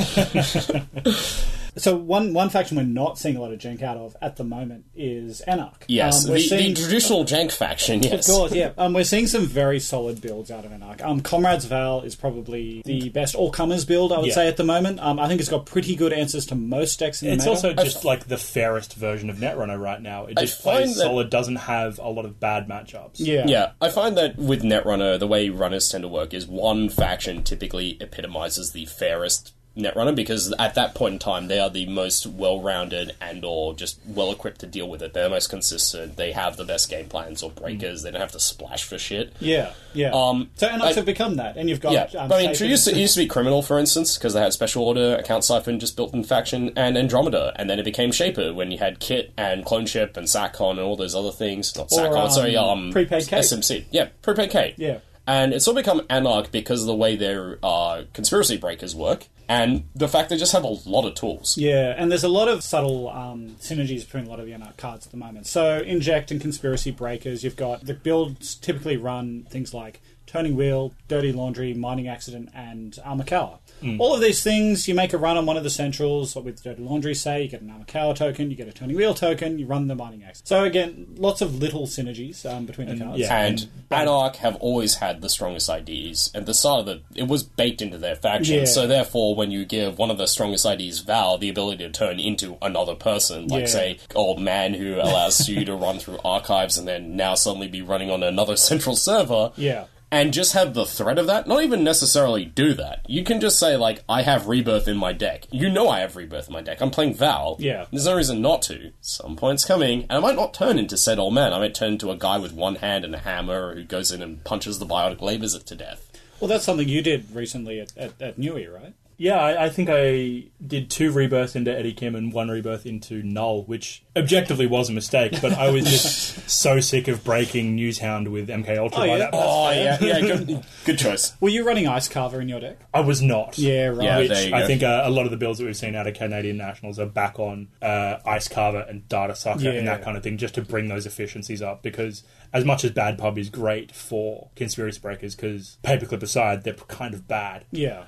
So one faction we're not seeing a lot of jank out of at the moment is Anarch. Yes, the traditional jank faction, yes. Of course, yeah. We're seeing some very solid builds out of Anarch. Comrades Val is probably the best all-comers build, I would say, at the moment. I think it's got pretty good answers to most decks in the It's meta. also just like the fairest version of Netrunner right now. It just plays solid, doesn't have a lot of bad matchups. Yeah. I find that with Netrunner, the way runners tend to work is one faction typically epitomizes the fairest Netrunner, because at that point in time they are the most well-rounded and or just well-equipped to deal with it. They're the most consistent, they have the best game plans or breakers, they don't have to splash for shit. Yeah. So Anarchs have become that, and you've got... but I mean, it used to be Criminal, for instance, because they had Special Order, Account Siphon just built in faction, and Andromeda, and then it became Shaper when you had Kit and Clone Ship and SatCon and all those other things. Not SatCon, Prepaid Kate. SMC. Yeah, Prepaid Kate. Yeah. And it's all become Anarch because of the way their conspiracy breakers work, and the fact they just have a lot of tools. Yeah, and there's a lot of subtle synergies between a lot of the Anarch cards at the moment. So, Inject and Conspiracy Breakers, you've got... The builds typically run things like Turning Wheel, Dirty Laundry, Mining Accident, and Armakawa. All of these things, you make a run on one of the centrals, or with Dirty Laundry, say, you get an Armakawa token, you get a Turning Wheel token, you run the Mining Accident. So again, lots of little synergies between the cards. Yeah. And Anarch have always had the strongest IDs, and the start of it was baked into their faction, Yeah. so therefore when you give one of the strongest IDs, Val, the ability to turn into another person, like say, Old Man, who allows you to run through archives and then now suddenly be running on another central server, and just have the threat of that, not even necessarily do that. You can just say, like, I have Rebirth in my deck. You know I have Rebirth in my deck. I'm playing Val. Yeah. There's no reason not to. Some point's coming, and I might not turn into said Old Man. I might turn into a guy with one hand and a hammer who goes in and punches the biotic labors to death. Well, that's something you did recently at Newey, right? Yeah, I think I did 2 rebirths into Eddie Kim and 1 rebirth into Null, which objectively was a mistake, but I was just so sick of breaking Newshound with MK Ultra by that point. Oh, yeah, good choice. Were you running Ice Carver in your deck? I was not. Yeah, right. Yeah, Which there you I go. think a lot of the builds that we've seen out of Canadian Nationals are back on Ice Carver and Data Sucker and that kind of thing, just to bring those efficiencies up, because as much as Bad Pub is great for Conspiracy Breakers, because Paperclip aside, they're kind of bad. Yeah.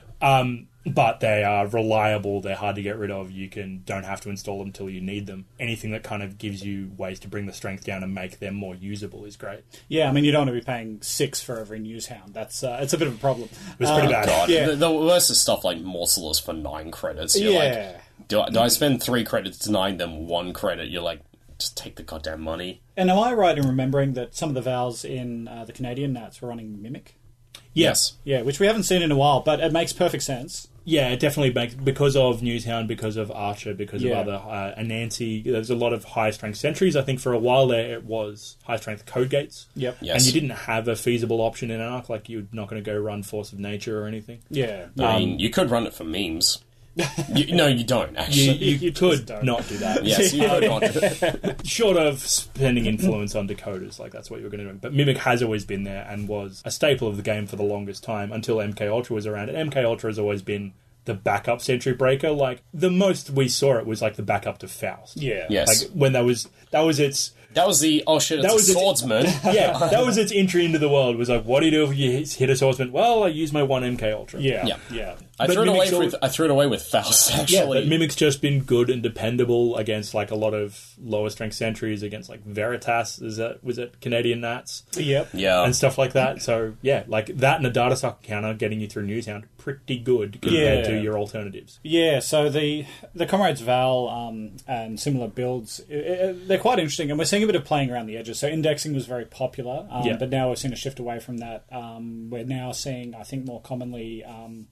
But they are reliable, they're hard to get rid of, don't have to install them until you need them. Anything that kind of gives you ways to bring the strength down and make them more usable is great. Yeah, I mean, you don't want to be paying 6 for every Newshound. That's it's a bit of a problem. It was pretty bad. God, Yeah. the worst is stuff like Morceless for 9 credits. You're like, do I spend 3 credits denying them 1 credit? You're like, just take the goddamn money. And am I right in remembering that some of the Vals in the Canadian Nats were running Mimic? Yes. Yeah, which we haven't seen in a while, but it makes perfect sense. Yeah, it definitely makes, because of Newshound, because of Archer, because of other, Anansi, there's a lot of high-strength sentries. I think for a while there it was high-strength code gates. Yep. Yes. And you didn't have a feasible option in Arc, like you're not going to go run Force of Nature or anything. Yeah. I mean, you could run it for memes. No, you don't, actually. You could not do that. Yes, you could not do it. Short of spending influence on decoders, like that's what you were going to do. But Mimic has always been there and was a staple of the game for the longest time until MK Ultra was around. And MK Ultra has always been the backup Sentry Breaker. Like, the most we saw it was like the backup to Faust. Yeah. Yes. Like, when that was its... That was the, oh shit, it's That was a its- swordsman. Yeah, that was its entry into the world. Was like, what do you do if you hit a swordsman? Well, I use my one MK Ultra. Yeah. Yeah. Yeah. I But threw Mimic's it away with Faust, Yeah, actually. but Mimic's just been good and dependable against like a lot of lower strength sentries, against like Veritas, was it Canadian Nats? Yep. Yeah. And stuff like that. So yeah, like that and a data suck counter getting you through Newtown, pretty good compared Yeah. to your alternatives. Yeah, so the Comrades Val and similar builds, they're quite interesting, and we're seeing a bit of playing around the edges. So indexing was very popular, Yeah. but now we've seen a shift away from that. We're now seeing, I think, more commonly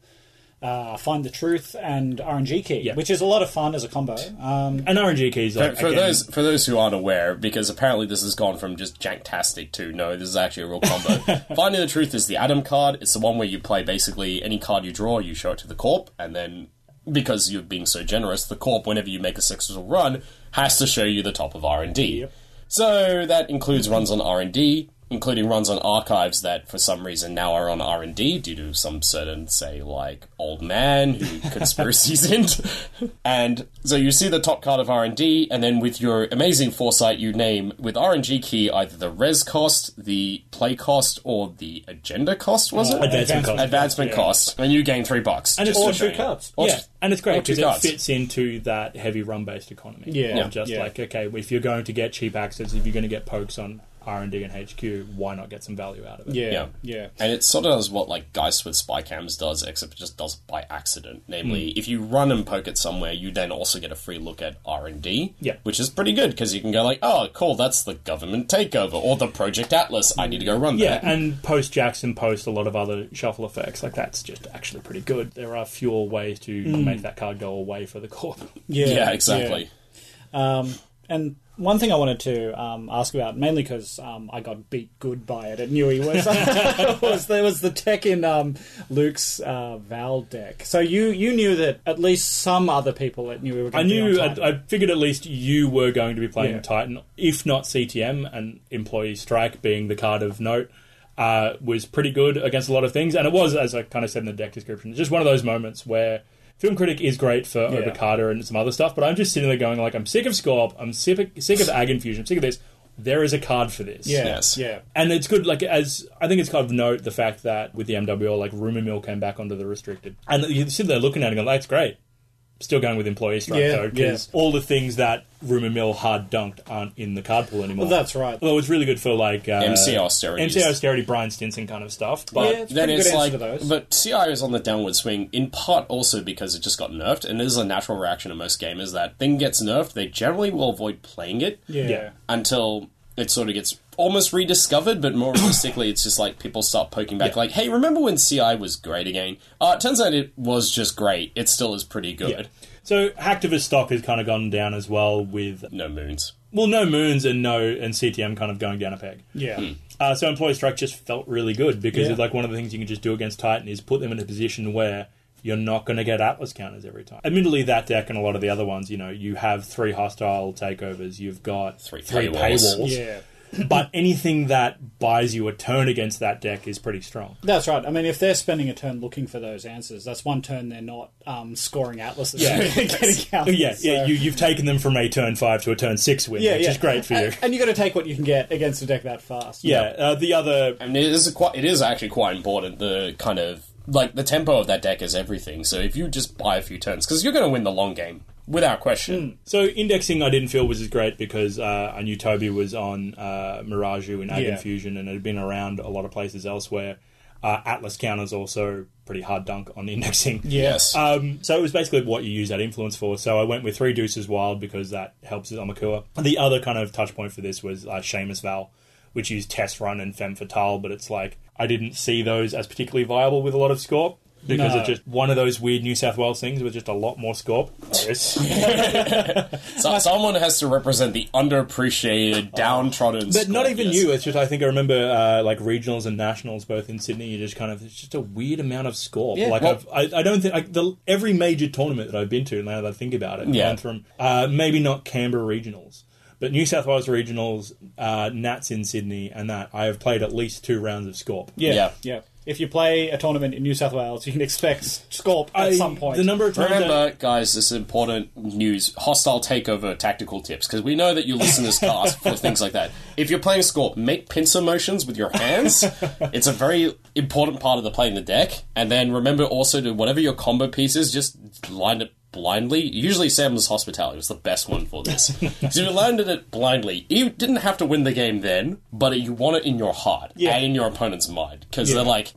Find the Truth and RNG Key, Yeah. which is a lot of fun as a combo. And RNG keys, like, For again, those who aren't aware, because apparently this has gone from just janktastic to no, this is actually a real combo. Finding the Truth is the Adam card. It's the one where you play basically any card you draw, you show it to the Corp, and then because you're being so generous, the Corp, whenever you make a successful run, has to show you the top of R&D. Yep. So that includes runs on R&D, including runs on archives that for some reason now are on R&D due to some certain, say, like, old man who conspiracies into. And so you see the top card of R&D, and then with your amazing foresight you name, with RNG key, either the res cost, the play cost, or the agenda cost, was it? Advancement cost. Advancement Yeah. cost. And you gain $3. And it's Just all to two show you. cards. Or Yeah, just- and it's or great two because it cards. fits into that heavy run-based economy. Yeah. Just Yeah. like, okay, if you're going to get cheap access, if you're going to get pokes on R&D and HQ, why not get some value out of it? Yeah, Yeah. yeah. And it sort of does what like Geist with spy cams does, except it just does it by accident. Namely, if you run and poke it somewhere, you then also get a free look at R&D, Yeah. which is pretty good because you can go like, oh, cool, that's the government takeover or the Project Atlas. I need to go run Yeah, that. and post Jackson, post a lot of other shuffle effects. Like, that's just actually pretty good. There are fewer ways to make that card go away for the Corp. Yeah, exactly. And one thing I wanted to ask about, mainly because I got beat good by it at Newey, was there was the tech in Luke's Val deck. So you knew that at least some other people at Newey were I going to be knew, on Titan. I figured at least you were going to be playing Yeah. Titan, if not CTM, and Employee Strike being the card of note. Was pretty good against a lot of things, and it was, as I kind of said in the deck description, just one of those moments where Film Critic is great for Obokata and some other stuff, but I'm just sitting there going, like, I'm sick of Scorp, I'm sick of Ag Infusion, I'm sick of this. There is a card for this. Yeah, Yes. yeah. And it's good, like, as I think it's kind of note the fact that with the MWO, like, Rumour Mill came back onto the restricted. And you sit there looking at it and go, that's great. Still going with Employee Strike, Yeah, though, because all the things that Rumour Mill hard dunked aren't in the card pool anymore. Well, that's right. Although it's really good for, like... MC austerities. MC austerity, Brian Stinson kind of stuff. But Yeah, it's Then pretty it's good answer like, to those. but CI is on the downward swing, in part also because it just got nerfed, and it is a natural reaction of most gamers that thing gets nerfed, they generally will avoid playing it Yeah. until it sort of gets almost rediscovered, but more realistically, it's just like people start poking back, Yeah. like, hey, remember when CI was great again? It turns out it was just great. It still is pretty good. Yeah. So Hacktivist stock has kind of gone down as well with... No moons. Well, no Moons and CTM kind of going down a peg. Yeah. So Employee Strike just felt really good because Yeah. it's like one of the things you can just do against Titan is put them in a position where you're not going to get Atlas counters every time. Admittedly, that deck and a lot of the other ones, you know, you have 3 hostile takeovers, you've got Three three paywalls. paywalls. Yeah. But anything that buys you a turn against that deck is pretty strong. That's right. I mean, if they're spending a turn looking for those answers, that's one turn they're not scoring atlases. Yeah. Getting counters, Yeah, so- you've taken them from a turn 5 to a turn 6 win, which is great for you. And you got to take what you can get against a deck that fast. Yeah, the other... And it is actually quite important, the kind of, like, the tempo of that deck is everything, so if you just buy a few turns, because you're going to win the long game, without question. So indexing I didn't feel was as great because I knew Toby was on Miraju in Ag Yeah. Infusion and had been around a lot of places elsewhere. Atlas counters also pretty hard dunk on indexing. Yes. So it was basically what you use that influence for. So I went with 3 Deuces Wild because that helps with Amakua. The other kind of touch point for this was Seamus Val, which used Test Run and Femme Fatale, but it's like I didn't see those as particularly viable with a lot of Scorp. Because No. it's just one of those weird New South Wales things with just a lot more Scorp. So someone has to represent the underappreciated, downtrodden. But not Scorp, even yes. you. It's just I think I remember like regionals and nationals both in Sydney. You just kind of it's just a weird amount of Scorp. Yeah, Like well- I don't think every major tournament that I've been to now that I think about it, Yeah. gone from maybe not Canberra regionals, but New South Wales regionals, Nats in Sydney, and that I have played at least 2 rounds of Scorp. Yeah. Yeah. If you play a tournament in New South Wales, you can expect Scorp at some point. The number of times Remember, guys, this is important news. Hostile takeover tactical tips, because we know that you listen to this cast for things like that. If you're playing Scorp, make pincer motions with your hands. It's a very important part of the playing the deck. And then remember also to, whatever your combo piece is, just line it blindly. Usually Sam's Hospitality was the best one for this. So if you landed it blindly, you didn't have to win the game then, but you want it in your heart and in your opponent's mind. Because they're like...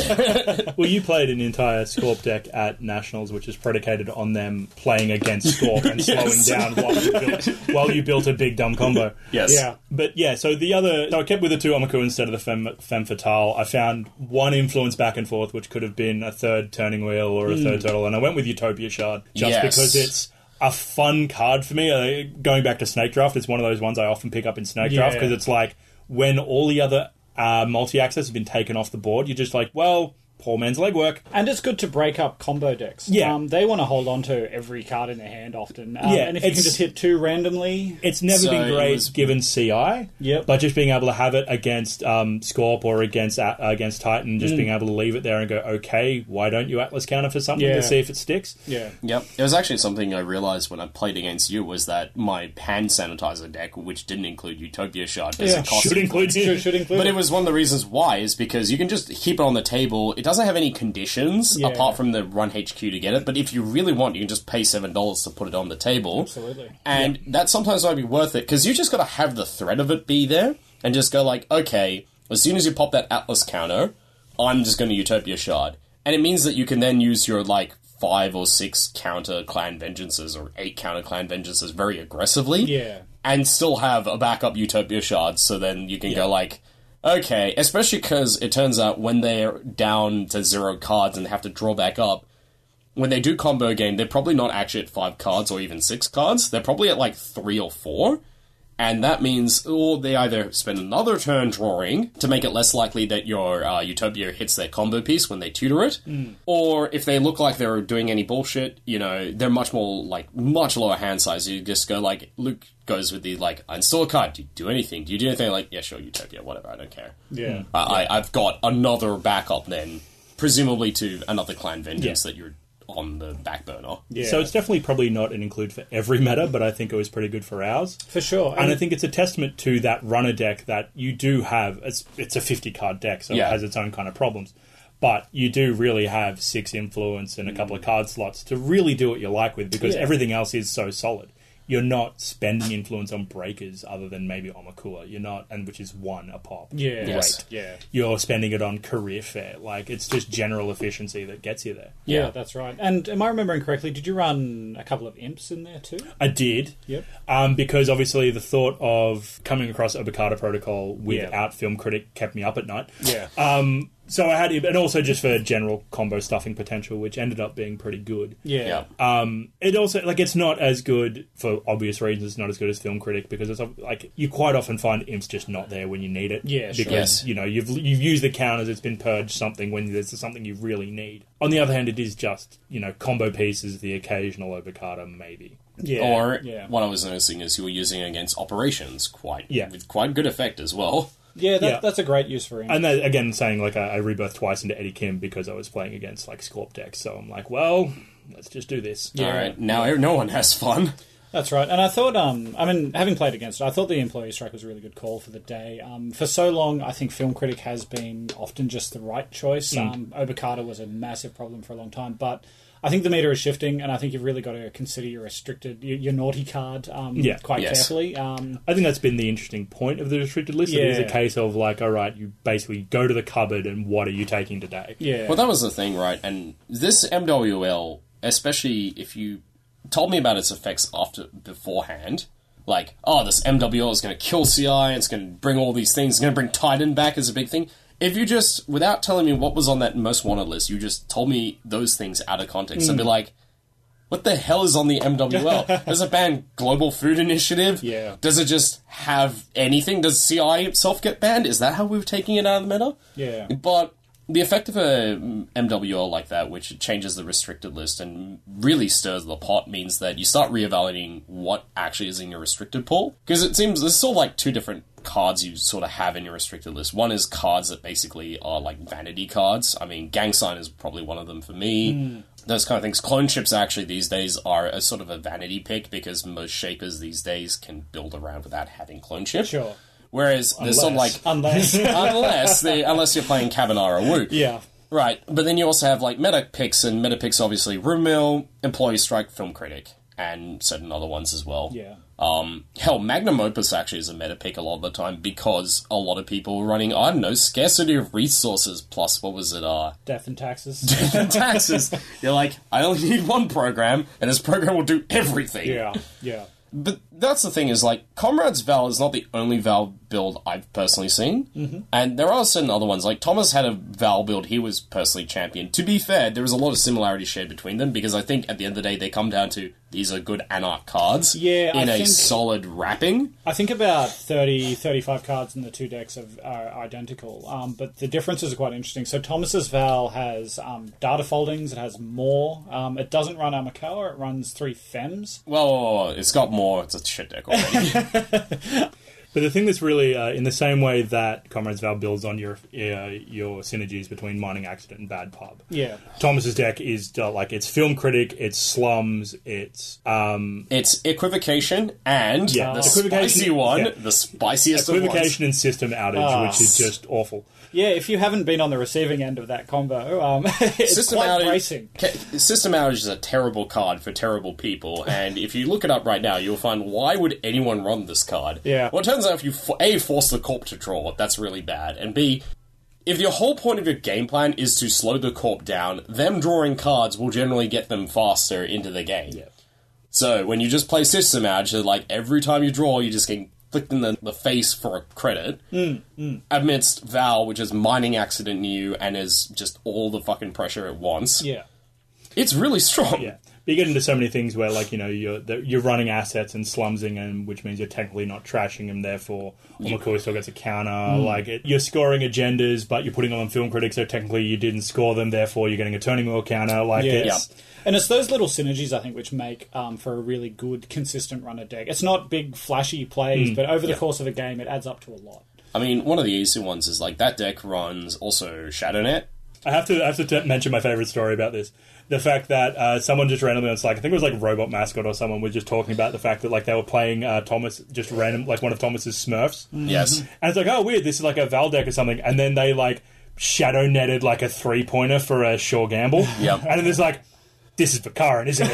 Well, you played an entire Scorp deck at Nationals, which is predicated on them playing against Scorp and Yes. slowing down while you built a big dumb combo. Yes. Yeah. But yeah, so I kept with the 2 Omaku instead of the Femme Fatale. I found one influence back and forth, which could have been a third Turning Wheel or a third Turtle, and I went with Utopia Shard just Yes. because it's a fun card for me. Going back to Snake Draft, it's one of those ones I often pick up in Snake Draft because it's like when all the other multi-access has been taken off the board, you're just like, well, poor man's legwork. And it's good to break up combo decks. Yeah. They want to hold on to every card in their hand often. Yeah, and if you can just hit 2 randomly... It's never So been it great was- given CI, Yep. but just being able to have it against Scorp or against Titan, just being able to leave it there and go, okay, why don't you Atlas counter for something Yeah. to see if it sticks? Yeah. Yep. It was actually something I realized when I played against you was that my hand sanitizer deck, which didn't include Utopia Shard, because Yeah. it cost Should include Should include But it. it was one of the reasons why is because you can just keep it on the table. It doesn't have any conditions Yeah. apart from the run HQ to get it. But if you really want, you can just pay $7 to put it on the table. Absolutely. And that sometimes might be worth it because you just got to have the threat of it be there and just go like, okay, as soon as you pop that Atlas counter, I'm just going to Utopia Shard. And it means that you can then use your like 5 or 6 counter Clan Vengeances or 8 counter Clan Vengeances very aggressively. Yeah. And still have a backup Utopia Shard, so then you can go like, okay, especially because it turns out when they're down to 0 cards and they have to draw back up, when they do combo game, they're probably not actually at 5 cards or even 6 cards. They're probably at like 3 or 4. And that means they either spend another turn drawing to make it less likely that your Utopia hits their combo piece when they tutor it, or if they look like they're doing any bullshit, they're much lower hand size. You just go like, Luke goes with the like, I install a card, do you do anything? Do you do anything? Like, yeah, sure, Utopia, whatever, I don't care. Yeah. I've got another backup then, presumably to another Clan Vengeance that you're on the back burner. Yeah. So it's definitely probably not an include for every meta, but I think it was pretty good for ours. For sure. And I think it's a testament to that runner deck that you do have. It's a 50-card deck, so Yeah. it has its own kind of problems. But you do really have 6 influence and a couple of card slots to really do what you like with, because everything else is so solid. You're not spending influence on breakers other than maybe Omakua. You're not, and which is 1 a pop. Yeah. Yes. Yeah. You're spending it on career fair. Like, it's just general efficiency that gets you there. Yeah, that's right. And am I remembering correctly, did you run a couple of imps in there too? I did. Yep. Because obviously the thought of coming across Obokata Protocol without Film Critic kept me up at night. Yeah. So I had, and also just for general combo stuffing potential, which ended up being pretty good. Yeah. It also, like, it's not as good for obvious reasons. It's not as good as Film Critic because it's like you quite often find imps just not there when you need it. Yeah, sure. Because you've used the counters, it's been purged something when there's something you really need. On the other hand, it is just combo pieces, the occasional Obokata maybe. Yeah. Or yeah. what I was noticing is you were using it against operations Yeah. with quite good effect as well. Yeah, Yeah. that's a great use for him. And then, again, saying, like, I rebirthed twice into Eddie Kim because I was playing against, like, Scorp decks. So I'm like, well, let's just do this. Yeah. All right, now no one has fun. That's right. And I thought, having played against it, I thought the Employee Strike was a really good call for the day. For so long, I think Film Critic has been often just the right choice. Obokata was a massive problem for a long time, but I think the meter is shifting, and I think you've really got to consider your restricted, your naughty card quite carefully. I think that's been the interesting point of the restricted list. It is a case of, like, all right, you basically go to the cupboard and what are you taking today? Yeah. Well, that was the thing, right? And this MWL, especially if you told me about its effects beforehand, like, oh, this MWL is going to kill CI, it's going to bring all these things, it's going to bring Titan back as a big thing. if you just, without telling me what was on that most wanted list, you just told me those things out of context, I'd be like, what the hell is on the MWL? Does it ban Global Food Initiative? Yeah. Does it just have anything? Does CI itself get banned? Is that how we're taking it out of the meta? Yeah. But the effect of a MWL like that, which changes the restricted list and really stirs the pot, means that you start reevaluating what actually is in your restricted pool. Because it seems there's sort of like two different cards you sort of have in your restricted list. One is cards that basically are like vanity cards. I mean, Gang Sign is probably one of them for me. Those kind of things. Clone ships actually these days are a sort of a vanity pick because most shapers these days can build around without having clone ship. Sure. Whereas there's sort of like... Unless. unless you're playing Cabanara or Woo. Yeah. Right, but then you also have like meta picks, and meta picks obviously Room Mill, Employee Strike, Film Critic, and certain other ones as well. Yeah. Hell, Magnum Opus actually is a meta pick a lot of the time because a lot of people were running, I don't know, scarcity of resources plus, what was it, Death and taxes. Death and taxes. You're like, I only need one program, and this program will do everything. Yeah. But that's the thing is, like, Comrades Val is not the only Val build I've personally seen. And there are certain other ones. Like, Thomas had a Val build he was personally championed. To be fair, there is a lot of similarity shared between them, because I think at the end of the day, they come down to these are good Anarch cards Yeah, in I a think- solid wrapping. I think about 30, 35 cards in the two decks are identical, but the differences are quite interesting. So Thomas's Val has data foldings, it has more. It doesn't run Armakawa, it runs 3 Fems. Well, it's got more. It's a shit deck already. But the thing that's really, in the same way that Comrades Val builds on your synergies between Mining Accident and Bad Pub. Yeah. Thomas's deck is it's Film Critic, it's Slums, it's It's Equivocation and Yeah. the Equivocation, spicy one, yeah. the spiciest of Equivocation and System Outage, which is just awful. Yeah, if you haven't been on the receiving end of that combo, it's quite bracing. System Outage is a terrible card for terrible people, and if you look it up right now, you'll find why would anyone run this card? Yeah. Well, it turns out if you A, force the corp to draw, that's really bad, and B, if your whole point of your game plan is to slow the corp down, them drawing cards will generally get them faster into the game. Yeah. So when you just play System Outage, like every time you draw, you just get flicked in the face for a credit, amidst Val, which is Mining Accident new and is just all the fucking pressure it wants. Yeah. It's really strong. Yeah. But you get into so many things where, like, you know, you're running assets and slumsing, and which means you're technically not trashing them. Therefore, Omakui still gets a counter. Like, you're scoring agendas, but you're putting them on Film Critic, so technically you didn't score them. Therefore, you're getting a turning wheel counter. Like, it's And it's those little synergies, I think, which make for a really good, consistent runner deck. It's not big, flashy plays, but over the course of a game, it adds up to a lot. I mean, one of the easy ones is, like, that deck runs also ShadowNet. I have to mention my favorite story about this. The fact that someone just randomly on Slack, I think it was like Robot Mascot or someone, was just talking about the fact that, like, they were playing Thomas, just random, like one of Thomas's Smurfs. Yes. And it's like, oh, weird, this is like a Val deck or something. And then they, like, shadow netted like a 3-pointer for a sure gamble. Yep. And then there's like, this is for Karin, isn't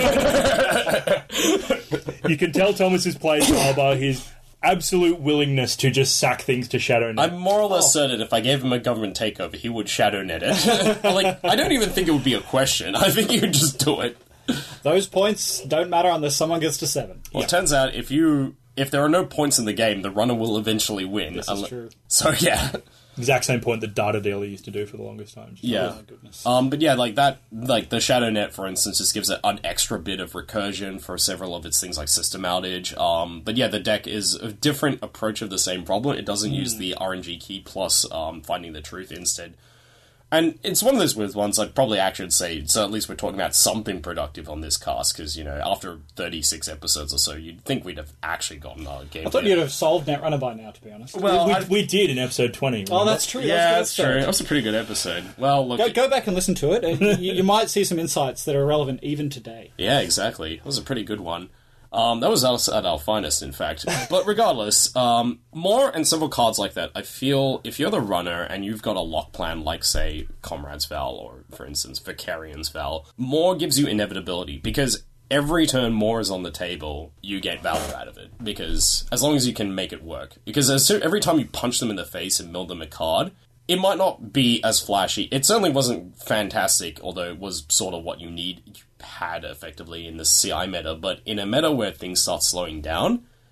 it? You can tell Thomas has played by his absolute willingness to just sack things to shadow net. I'm more or less certain if I gave him a government takeover, he would ShadowNet it. Like, I don't even think it would be a question. I think he would just do it. Those points don't matter unless someone gets to 7. Well, it turns out if there are no points in the game, the runner will eventually win. This is true. So, yeah. Exact same point that Data Dealer used to do for the longest time. Yeah. Oh, my goodness. But yeah, like that, like the ShadowNet, for instance, just gives it an extra bit of recursion for several of its things like System Outage. But yeah, the deck is a different approach of the same problem. It doesn't use the RNG key plus Finding the Truth instead. And it's one of those weird ones I'd probably actually say, so at least we're talking about something productive on this cast, because, you know, after 36 episodes or so, you'd think we'd have actually gotten our game. I thought you'd have solved Netrunner by now, to be honest. Well, we did in episode 20. Oh, that's true. yeah, That's that's true. That was a pretty good episode. Well, look... Go back and listen to it. And you might see some insights that are relevant even today. Yeah, exactly. It was a pretty good one. That was us at our finest, in fact. But regardless, more and several cards like that, I feel if you're the runner and you've got a lock plan like, say, Comrades Val or, for instance, Vicarian's Val, more gives you inevitability, because every turn more is on the table, you get value out of it. Because as long as you can make it work. Because every time you punch them in the face and mill them a card, it might not be as flashy. It certainly wasn't fantastic, although it was sort of what you had effectively in the CI meta, but in a meta where things start slowing down,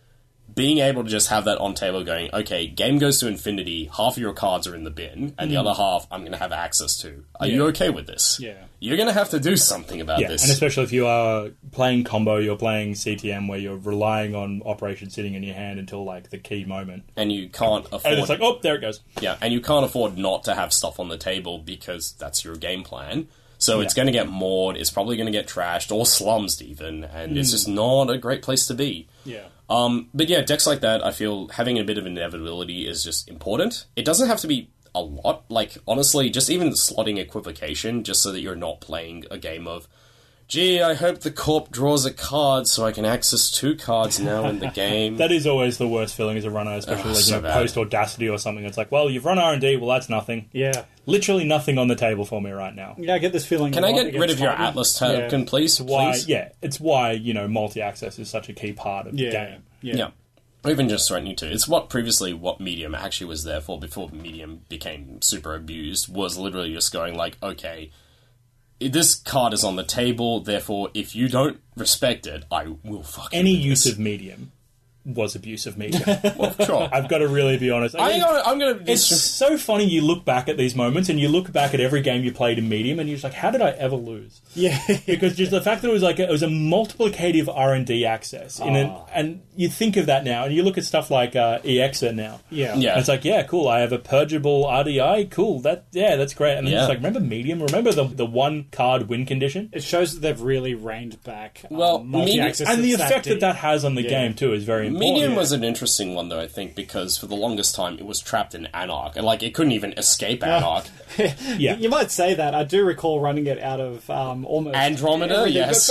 being able to just have that on table going, okay, game goes to infinity, half of your cards are in the bin, and the other half I'm going to have access to. Are you okay with this? Yeah. You're going to have to do something about this. And especially if you are playing combo, you're playing CTM where you're relying on Operation sitting in your hand until, like, the key moment. And you can't afford... And it's like, oh, there it goes. Yeah, and you can't afford not to have stuff on the table because that's your game plan. So it's going to get moored, it's probably going to get trashed, or slumsed even, and it's just not a great place to be. Yeah. But yeah, decks like that, I feel having a bit of inevitability is just important. It doesn't have to be a lot. Like, honestly, just even slotting equivocation, just so that you're not playing a game of, gee, I hope the corp draws a card so I can access 2 cards now in the game. That is always the worst feeling as a runner, especially so bad. post Audacity or something. It's like, well, you've run R&D, well, that's nothing. Yeah. Literally nothing on the table for me right now. Yeah, I get this feeling. Can I get rid of your Titan. Atlas token, please? Why? Please? Yeah, it's why, multi-access is such a key part of the game. Yeah. Or even just threatening to. It's what Medium actually was there for before Medium became super abused, was literally just going like, okay, this card is on the table, therefore if you don't respect it, I will fucking Any use of Medium was abuse of Medium. Well, sure. I've got to really be honest. I'm gonna... It's so funny you look back at these moments and you look back at every game you played in Medium and you're just like, how did I ever lose? Yeah. Because just the fact that it was a multiplicative R&D access. And you think of that now and you look at stuff like EXA now. Yeah. Yeah. And it's like, yeah, cool, I have a purgeable RDI, cool, that's great. And then it's like, remember Medium? Remember the one card win condition? It shows that they've really reined back multi-access. And the effect that has on the game too is very important. Medium was an interesting one, though, I think, because for the longest time it was trapped in Anarch. Like, it couldn't even escape Anarch. Yeah. You might say that. I do recall running it out of almost... Andromeda, yes.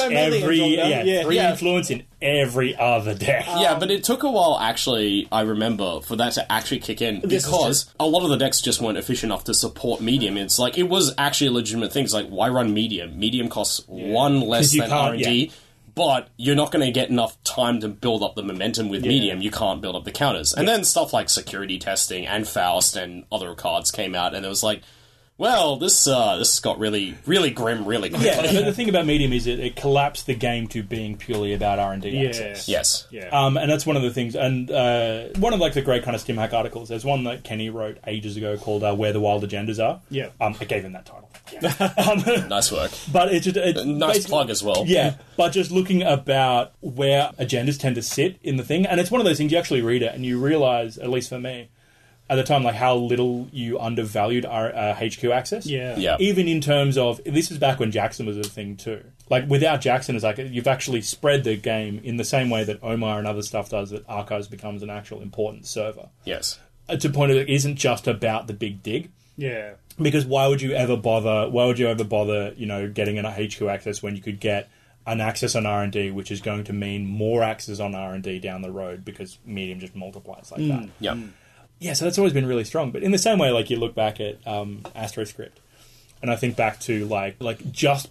Free influence in every other deck. Yeah, but it took a while, actually, I remember, for that to actually kick in, because a lot of the decks just weren't efficient enough to support Medium. It's like, it was actually a legitimate thing. It's like, why run Medium? Medium costs 1 less than R&D. But you're not going to get enough time to build up the momentum with Medium. You can't build up the counters. And then stuff like Security Testing and Faust and other cards came out, and it was like, well, this got really, really grim really quickly. Yeah, but the thing about Medium is it collapsed the game to being purely about R&D access. Yes. Yeah. And that's one of the things. And one of the great kind of StimHack articles, there's one that Kenny wrote ages ago called Where the Wild Agendas Are. Yeah. I gave him that title. Yeah. Nice work. But it's just... Nice plug as well. Yeah, but just looking about where agendas tend to sit in the thing, and it's one of those things you actually read it and you realise, at least for me, at the time, like how little you undervalued our HQ access. Yeah. Even in terms of, this is back when Jackson was a thing too. Like, without Jackson, it's like you've actually spread the game in the same way that Omar and other stuff does, that Archives becomes an actual important server. Yes. To the point of it isn't just about the big dig. Yeah. Because why would you ever bother, getting an HQ access when you could get an access on R&D, which is going to mean more access on R&D down the road because Medium just multiplies like that. Yeah. Yeah, so that's always been really strong. But in the same way, like, you look back at AstroScript, and I think back to, like just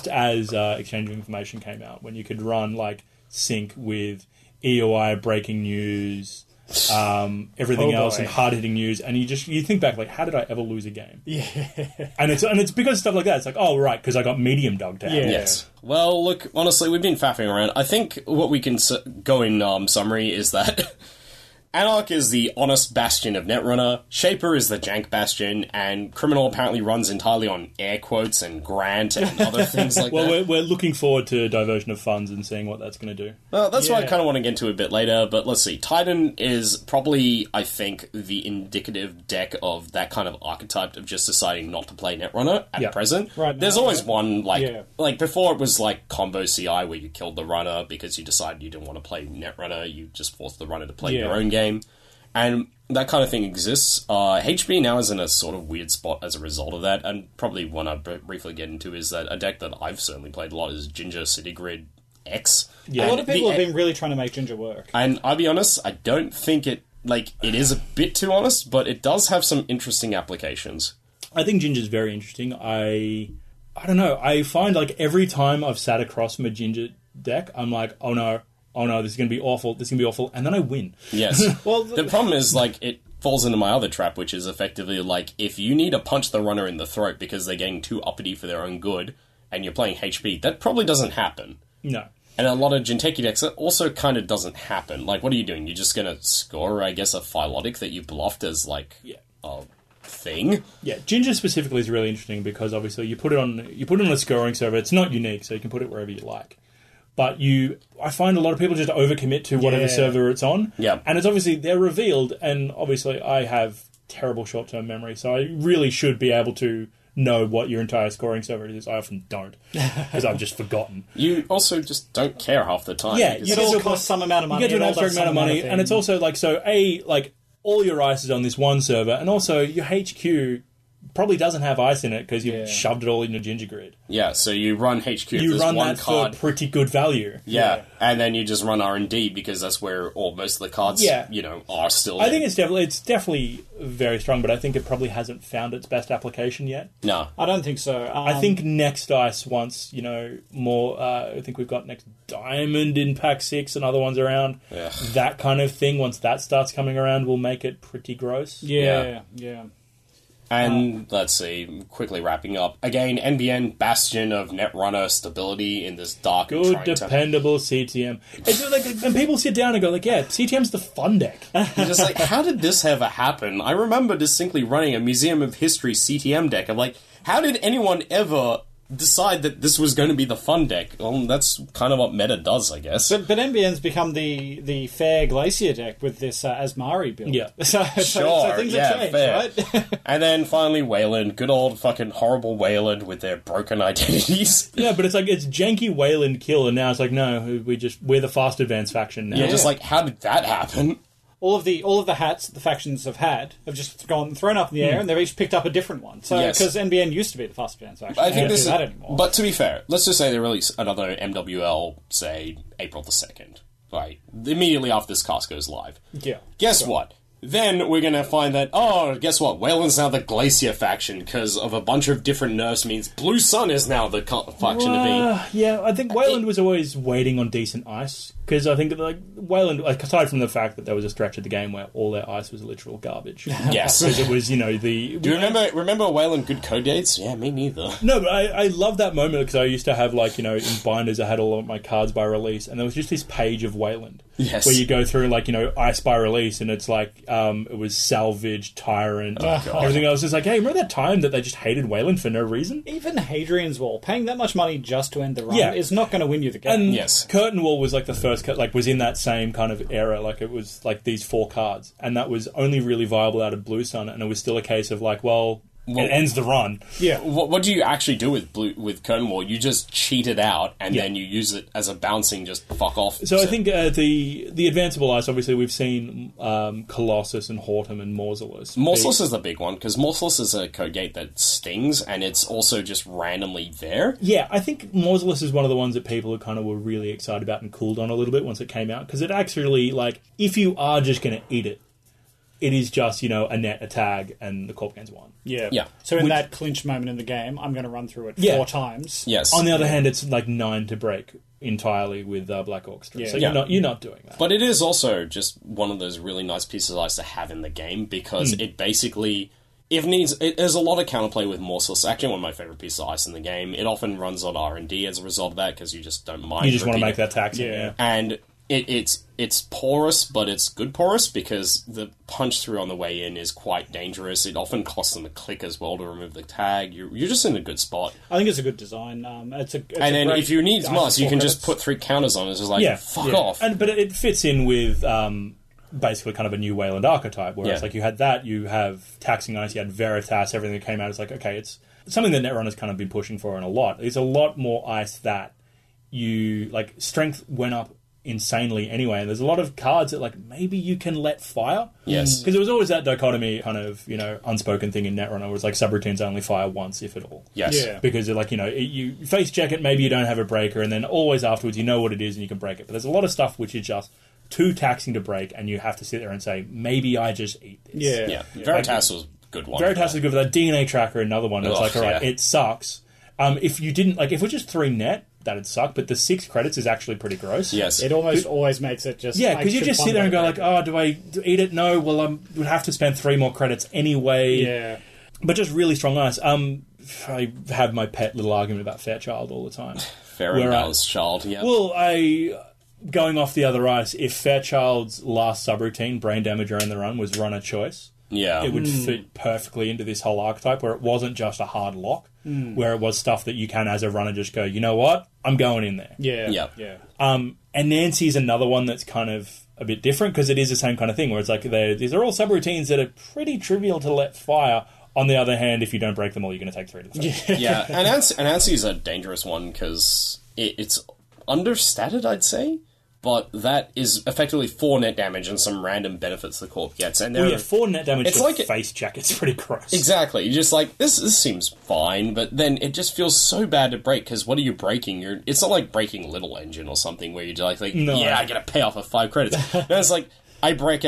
as Exchange of Information came out, when you could run, like, sync with EOI breaking news... everything else and hard-hitting news, and you think back, like, how did I ever lose a game? Yeah. And it's because of stuff like that. It's like, oh, right, because I got Medium dogged out. Yeah. Yes. Well, look, honestly, we've been faffing around. I think what we can go in summary is that Anarch is the honest bastion of Netrunner, Shaper is the jank bastion, and Criminal apparently runs entirely on air quotes and Grant and other things like that. Well, we're looking forward to diversion of funds and seeing what that's going to do. Well, that's what I kind of want to get into a bit later, but let's see. Titan is probably, I think, the indicative deck of that kind of archetype of just deciding not to play Netrunner at present. Right now, There's always one, like before it was like combo CI where you killed the runner because you decided you didn't want to play Netrunner, you just forced the runner to play your own game. And that kind of thing exists. HB now is in a sort of weird spot as a result of that, and probably one I'll briefly get into is that a deck that I've certainly played a lot is Ginger City Grid X. Yeah. A lot of people have been really trying to make Ginger work. And I'll be honest, I don't think it is a bit too honest, but it does have some interesting applications. I think Ginger's very interesting. I don't know. I find, like, every time I've sat across from a Ginger deck, I'm like, oh no, this is going to be awful, and then I win. Yes. Well, the problem is, like, it falls into my other trap, which is effectively, like, if you need to punch the runner in the throat because they're getting too uppity for their own good, and you're playing HP, that probably doesn't happen. No. And a lot of Jinteki decks, that also kind of doesn't happen. Like, what are you doing? You're just going to score, I guess, a Philotic that you bluffed as, like, a thing? Yeah, Ginger specifically is really interesting because obviously you put it on a scoring server. It's not unique, so you can put it wherever you like. But I find a lot of people just overcommit to whatever server it's on. Yeah. And it's obviously, they're revealed, and obviously I have terrible short-term memory, so I really should be able to know what your entire scoring server is. I often don't, because I've just forgotten. You also just don't care half the time. Yeah, It all costs some amount of money. You get to an abstract amount of money, thing. and it's also like, all your ice is on this one server, and also your HQ probably doesn't have ice in it because you've shoved it all in your Ginger Grid. Yeah, so you run HQ. You run one that card. for pretty good value. Yeah, and then you just run R&D because that's where most of the cards, are still I in. think it's definitely very strong, but I think it probably hasn't found its best application yet. No. I don't think so. I think next ice, once, more, I think we've got next Diamond in Pack 6 and other ones around. Yeah. That kind of thing, once that starts coming around, will make it pretty gross. Yeah. And let's see, quickly wrapping up. Again, NBN, bastion of Netrunner stability in this dark and Good, trying dependable CTM. It's like, and people sit down and go like, yeah, CTM's the fun deck. You're just like, how did this ever happen? I remember distinctly running a Museum of History CTM deck. I'm like, how did anyone ever decide that this was going to be the fun deck? Well, that's kind of what meta does, I guess. But NBN's become the fair Glacier deck with this Asmari build. Yeah. So things have changed, fair. right? And then finally Wayland, good old fucking horrible Wayland with their broken identities. Yeah, but it's like, it's janky Wayland kill, and now it's like, no, we're the fast advance faction now. You're just like, how did that happen? All of the hats the factions have just thrown up in the air, and they've each picked up a different one. So because NBN used to be the fast advance faction, I think they this don't do is, that anymore. but to be fair, let's just say they release another MWL, say April the 2nd, right? Immediately after this cast goes live. Yeah. Guess what? Then we're going to find that, guess what? Wayland's now the Glacier faction because of a bunch of different nerfs means Blue Sun is now the faction to be. Yeah, I think Wayland was always waiting on decent ice, because I think Wayland, aside from the fact that there was a stretch of the game where all their ice was literal garbage. Yes. Because it was, Do you remember Wayland good code dates? Yeah, me neither. No, but I love that moment because I used to have, in binders, I had all of my cards by release, and there was just this page of Wayland. Yes. Where you go through, ice by release, and it's it was Salvage, Tyrant, everything else. It's like, hey, remember that time that they just hated Wayland for no reason? Even Hadrian's Wall, paying that much money just to end the run Yeah. is not going to win you the game. And Yes. Curtain Wall was the first, was in that same kind of era. It was these 4 cards, and that was only really viable out of Blue Sun, and it was still a case of it ends the run. Yeah. What do you actually do with Curtain Wall? You just cheat it out, and then you use it as a bouncing, just fuck off. So I think the advanceable ice, obviously, we've seen Colossus and Hortum and Mausolus. Mausolus is the big one, because Mausolus is a code gate that stings, and it's also just randomly there. Yeah, I think Mausolus is one of the ones that people were really excited about and cooled on a little bit once it came out, because it actually, if you are just going to eat it, it is just, a net, a tag, and the corp gains 1. Yeah. So in that clinch moment in the game, I'm going to run through it 4 times. Yes. On the other hand, it's 9 to break entirely with Black Orchestra. Yeah. So you're not doing that. But it is also just one of those really nice pieces of ice to have in the game, because it basically... there's a lot of counterplay with Mausolus. Actually, one of my favorite pieces of ice in the game. It often runs on R&D as a result of that, because you just don't mind. You just want to make that taxing. Yeah. And it's porous, but it's good porous, because the punch through on the way in is quite dangerous. It often costs them a click as well to remove the tag. You're just in a good spot. I think it's a good design. It's and then if you need Moss, you can just put 3 counters on it. It's just fuck off. But it fits in with basically kind of a new Wayland archetype, where it's you had that, you have Taxing Ice, you had Veritas, everything that came out. It's okay, it's something that Netrunner's kind of been pushing for in a lot. There's a lot more ice that you, strength went up insanely anyway, and there's a lot of cards that maybe you can let fire. Yes. Because there was always that dichotomy kind of, unspoken thing in Netrunner, where it's subroutines only fire once, if at all. Yes. Yeah. Because you face check it, maybe you don't have a breaker, and then always afterwards you know what it is and you can break it. But there's a lot of stuff which is just too taxing to break, and you have to sit there and say, maybe I just eat this. Yeah. Veritas was a good one. Veritas is good for that. DNA Tracker, another one. It's alright, yeah. it sucks. If you didn't, if it was just 3 net, that'd suck, but the 6 credits is actually pretty gross. Yes. It almost always makes it just... Yeah, because you just sit there and go do I eat it? No, well, I would have to spend 3 more credits anyway. Yeah. But just really strong ice. I have my pet little argument about Fairchild all the time. Fair and balanced child, yeah. Well, going off the other ice, if Fairchild's last subroutine, Brain Damage Around the Run, was runner choice, yeah. it would fit perfectly into this whole archetype where it wasn't just a hard lock, where it was stuff that you can, as a runner, just go, you know what? I'm going in there. Yeah. And Nancy's another one that's kind of a bit different because it is the same kind of thing where it's like these are all subroutines that are pretty trivial to let fire. On the other hand, if you don't break them all, you're going to take 3 to the face. Yeah, and Anansi is a dangerous one because it's understated, I'd say, but that is effectively 4 net damage and some random benefits the Corp gets. And 4 net damage it's to like face check. It's pretty gross. Exactly. You're just like, this seems fine, but then it just feels so bad to break, because what are you breaking? It's not like breaking Little Engine or something where you're like No. yeah, I get a payoff of 5 credits. No, it's like, I break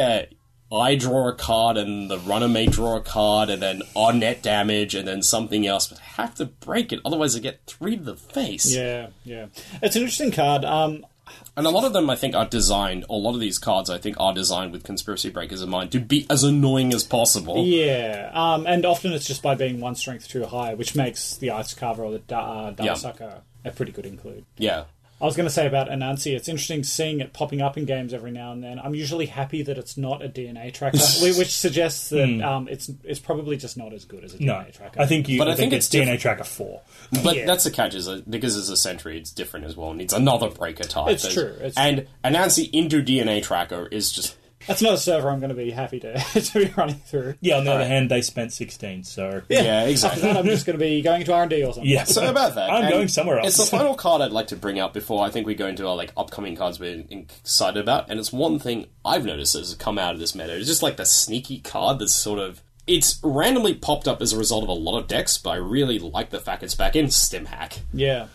I draw a card, and the runner may draw a card, and then on net damage, and then something else, but I have to break it, otherwise I get 3 to the face. Yeah. It's an interesting card. And a lot of them, I think, are designed, or a lot of these cards, I think, are designed with Conspiracy Breakers in mind to be as annoying as possible. Yeah, and often it's just by being 1 strength too high, which makes the Ice Carver or the Darksucker a pretty good include. Yeah. I was going to say about Anansi, it's interesting seeing it popping up in games every now and then. I'm usually happy that it's not a DNA tracker, which suggests that it's probably just not as good as a DNA tracker. I think it's DNA Tracker 4. But that's the catch, is because it's a Sentry, it's different as well. It needs another breaker type. It's true. And Anansi into DNA Tracker is just... That's not a server I'm going to be happy to be running through. Yeah, on the other hand, they spent 16, so... Yeah, exactly. After that, I'm just going to be going to R&D or something. Yeah. So about that... I'm going somewhere else. It's the final card I'd like to bring up before I think we go into our upcoming cards we're excited about, and it's one thing I've noticed has come out of this meta. It's just the sneaky card that's sort of... It's randomly popped up as a result of a lot of decks, but I really like the fact it's back in Stimhack. Yeah.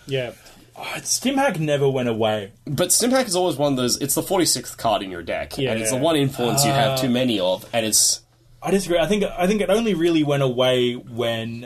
Stimhack never went away. But Stimhack is always one of those... It's the 46th card in your deck, Yeah. and it's the one influence you have too many of, and it's... I disagree. I think it only really went away when...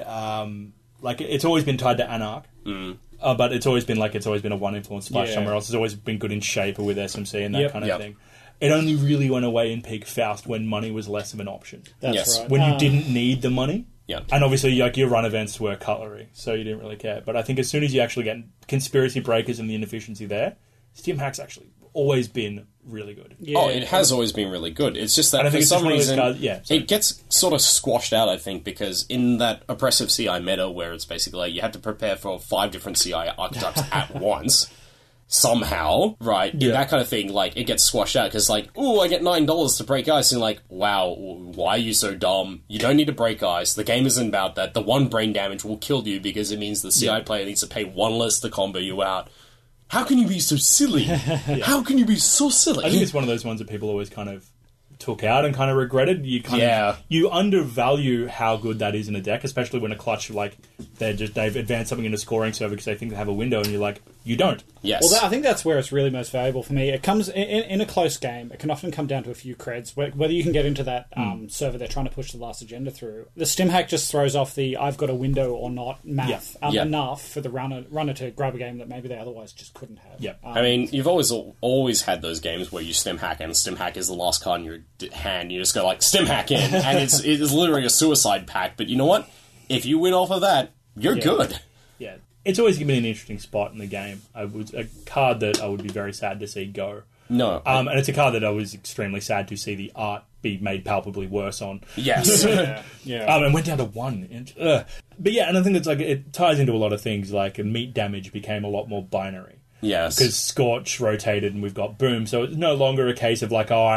it's always been tied to Anarch. But it's always been a 1 influence splash somewhere else. It's always been good in Shaper with SMC and that kind of thing. It only really went away in Peak Faust when money was less of an option. That's right. When you didn't need the money. Yeah. And obviously, your run events were cutlery, so you didn't really care. But I think as soon as you actually get Conspiracy Breakers and the inefficiency there, Stimhack's actually always been really good. Yeah. Oh, it has always been really good. It's just that And I for think it's some just one of those reason cards- it gets sort of squashed out, I think, because in that oppressive CI meta where it's basically you have to prepare for 5 different CI archetypes at once, somehow, right? Yeah. That kind of thing, it gets squashed out because, ooh, I get $9 to break ice, and wow, why are you so dumb? You don't need to break ice. The game isn't about that. The 1 brain damage will kill you because it means the CI player needs to pay 1 less to combo you out. How can you be so silly? How can you be so silly? I think it's one of those ones that people always kind of took out and kind of regretted. Yeah. You undervalue how good that is in a deck, especially when a clutch they've advanced something into scoring server because they think they have a window, and you're like, you don't. Yes. Well, I think that's where it's really most valuable for me. It comes in a close game. It can often come down to a few creds. Whether you can get into that server they're trying to push the last agenda through. The Stimhack just throws off the I've got a window or not math enough for the runner to grab a game that maybe they otherwise just couldn't have. Yep. I mean, you've always had those games where you Stimhack, and Stimhack is the last card in your hand. You just go Stimhack in, and it is literally a suicide pact. But you know what? If you win off of that, you're good. Yeah. It's always been an interesting spot in the game. A card that I would be very sad to see go. No. And it's a card that I was extremely sad to see the art be made palpably worse on. Yes. And went down to 1 inch. But yeah, and I think it ties into a lot of things, meat damage became a lot more binary. Yes. Because Scorch rotated and we've got Boom, so it's no longer a case of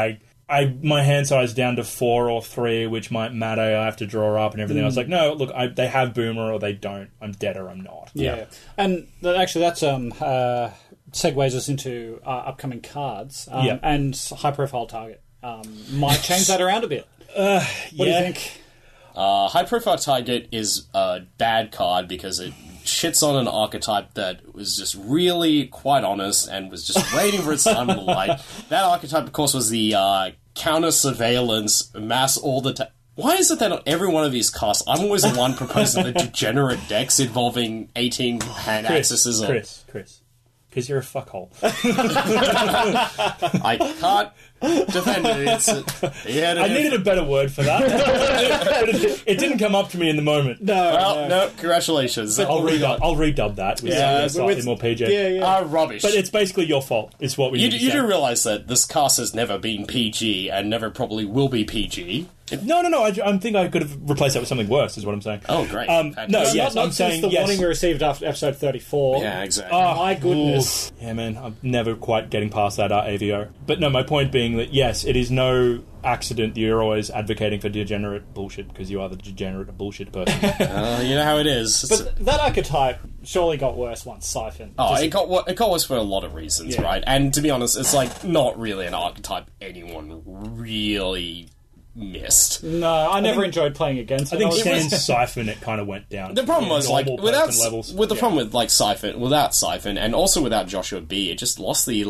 my hand size down to 4 or 3, which might matter. I have to draw up and everything. I was like, no, look, they have Boomer or they don't. I'm dead or I'm not. Yeah. And actually, that's segues us into upcoming cards and high-profile target. Might change that around a bit. What do you think? High Profile Target is a bad card because it shits on an archetype that was just really quite honest and was just waiting for its time in the light. That archetype, of course, was the counter surveillance mass all the time. Why is it that on every one of these casts, I'm always the one proposing the degenerate decks involving 18 hand accesses? Chris, Because you're a fuckhole. I can't defend it. I needed a better word for that. But it didn't come up to me in the moment. No, congratulations. I'll redub that with slightly more PG. Rubbish. But it's basically your fault. It's what we need to say. You do realise that this cast has never been PG and never probably will be PG. No. I think I could have replaced that with something worse, is what I'm saying. Oh, great. I'm Not saying since the warning we received after episode 34. Yeah, exactly. Oh, my goodness. Yeah, man, I'm never quite getting past that AVO. But no, my point being that, yes, it is no accident that you're always advocating for degenerate bullshit, because you are the degenerate bullshit person. You know how it is. But that archetype surely got worse once Siphon. It got worse for a lot of reasons, right? And to be honest, it's like not really an archetype anyone really missed. No, I never enjoyed playing against it. I think sans Siphon, it kind of went down. The problem was like without Siphon, without Siphon, and also without Joshua B, it just lost the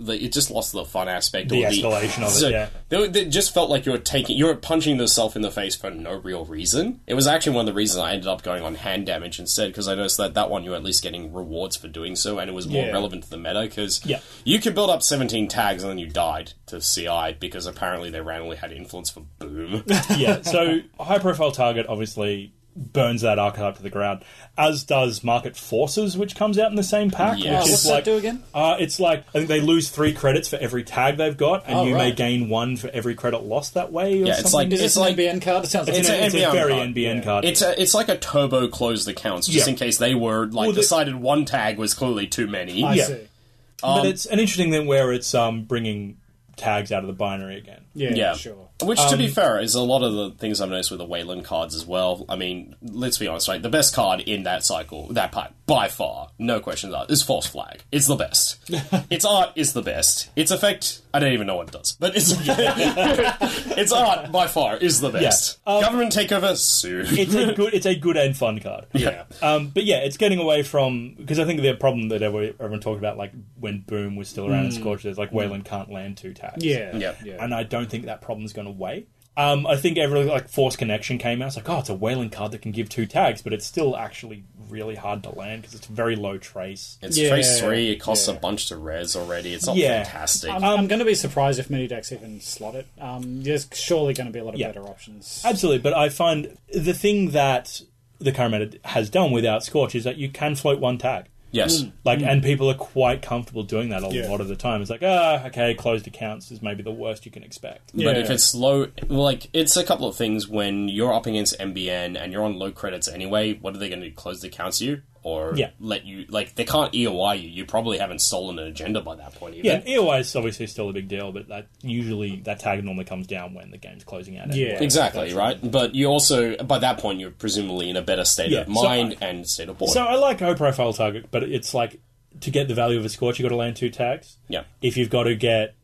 fun aspect. The escalation of it. Yeah, it just felt like you were punching yourself in the face for no real reason. It was actually one of the reasons I ended up going on hand damage instead, because I noticed that one you were at least getting rewards for doing so, and it was more relevant to the meta, because you could build up 17 tags and then you died to CI because apparently they randomly had influence for Boom. Yeah, so high profile target obviously burns that archetype to the ground, as does Market Forces, which comes out in the same pack. Yes. Which What's is that do again? It's like, I think they lose 3 credits for every tag they've got, and you may gain 1 for every credit lost that way, or something. Is this an NBN card? It sounds like it's a very NBN card. It's like a turbo closed accounts, just in case they were decided one tag was clearly too many. I see. But it's an interesting thing where it's bringing tags out of the binary again. Yeah, sure. Which, to be fair, is a lot of the things I've noticed with the Wayland cards as well. I mean, let's be honest, right? The best card in that cycle, that pack, by far, no questions asked, is False Flag. It's the best. Its art is the best. Its effect, I don't even know what it does. But its art, by far, is the best. Government takeover, soon. It's a good and fun card. Yeah. But yeah, it's getting away from... Because I think the problem that everyone talked about, like, when Boom was still around in Scorch, is like, Wayland can't land 2 tags. Yeah. And I don't think that problem's going away. I think Force Connection came out. It's like, it's a Wayland card that can give 2 tags, but it's still actually really hard to land because it's very low trace. It's trace 3. It costs a bunch to res already. It's not fantastic. I'm going to be surprised if mini decks even slot it. There's surely going to be a lot of better options. Absolutely, but I find the thing that the current meta has done without Scorch is that you can float 1 tag. Yes. And people are quite comfortable doing that a lot of the time. It's like, okay, closed accounts is maybe the worst you can expect. But if it's low, it's a couple of things. When you're up against MBN and you're on low credits anyway, what are they going to do? Close the accounts you? Or let you, they can't EOI you. You probably haven't stolen an agenda by that point either. Yeah, EOI is obviously still a big deal, but that tag normally comes down when the game's closing out. Yeah, exactly, right? But you also, by that point, you're presumably in a better state of mind and state of board. So I like high profile target, but it's like, to get the value of a Scorch, you've got to land 2 tags. Yeah. If you've got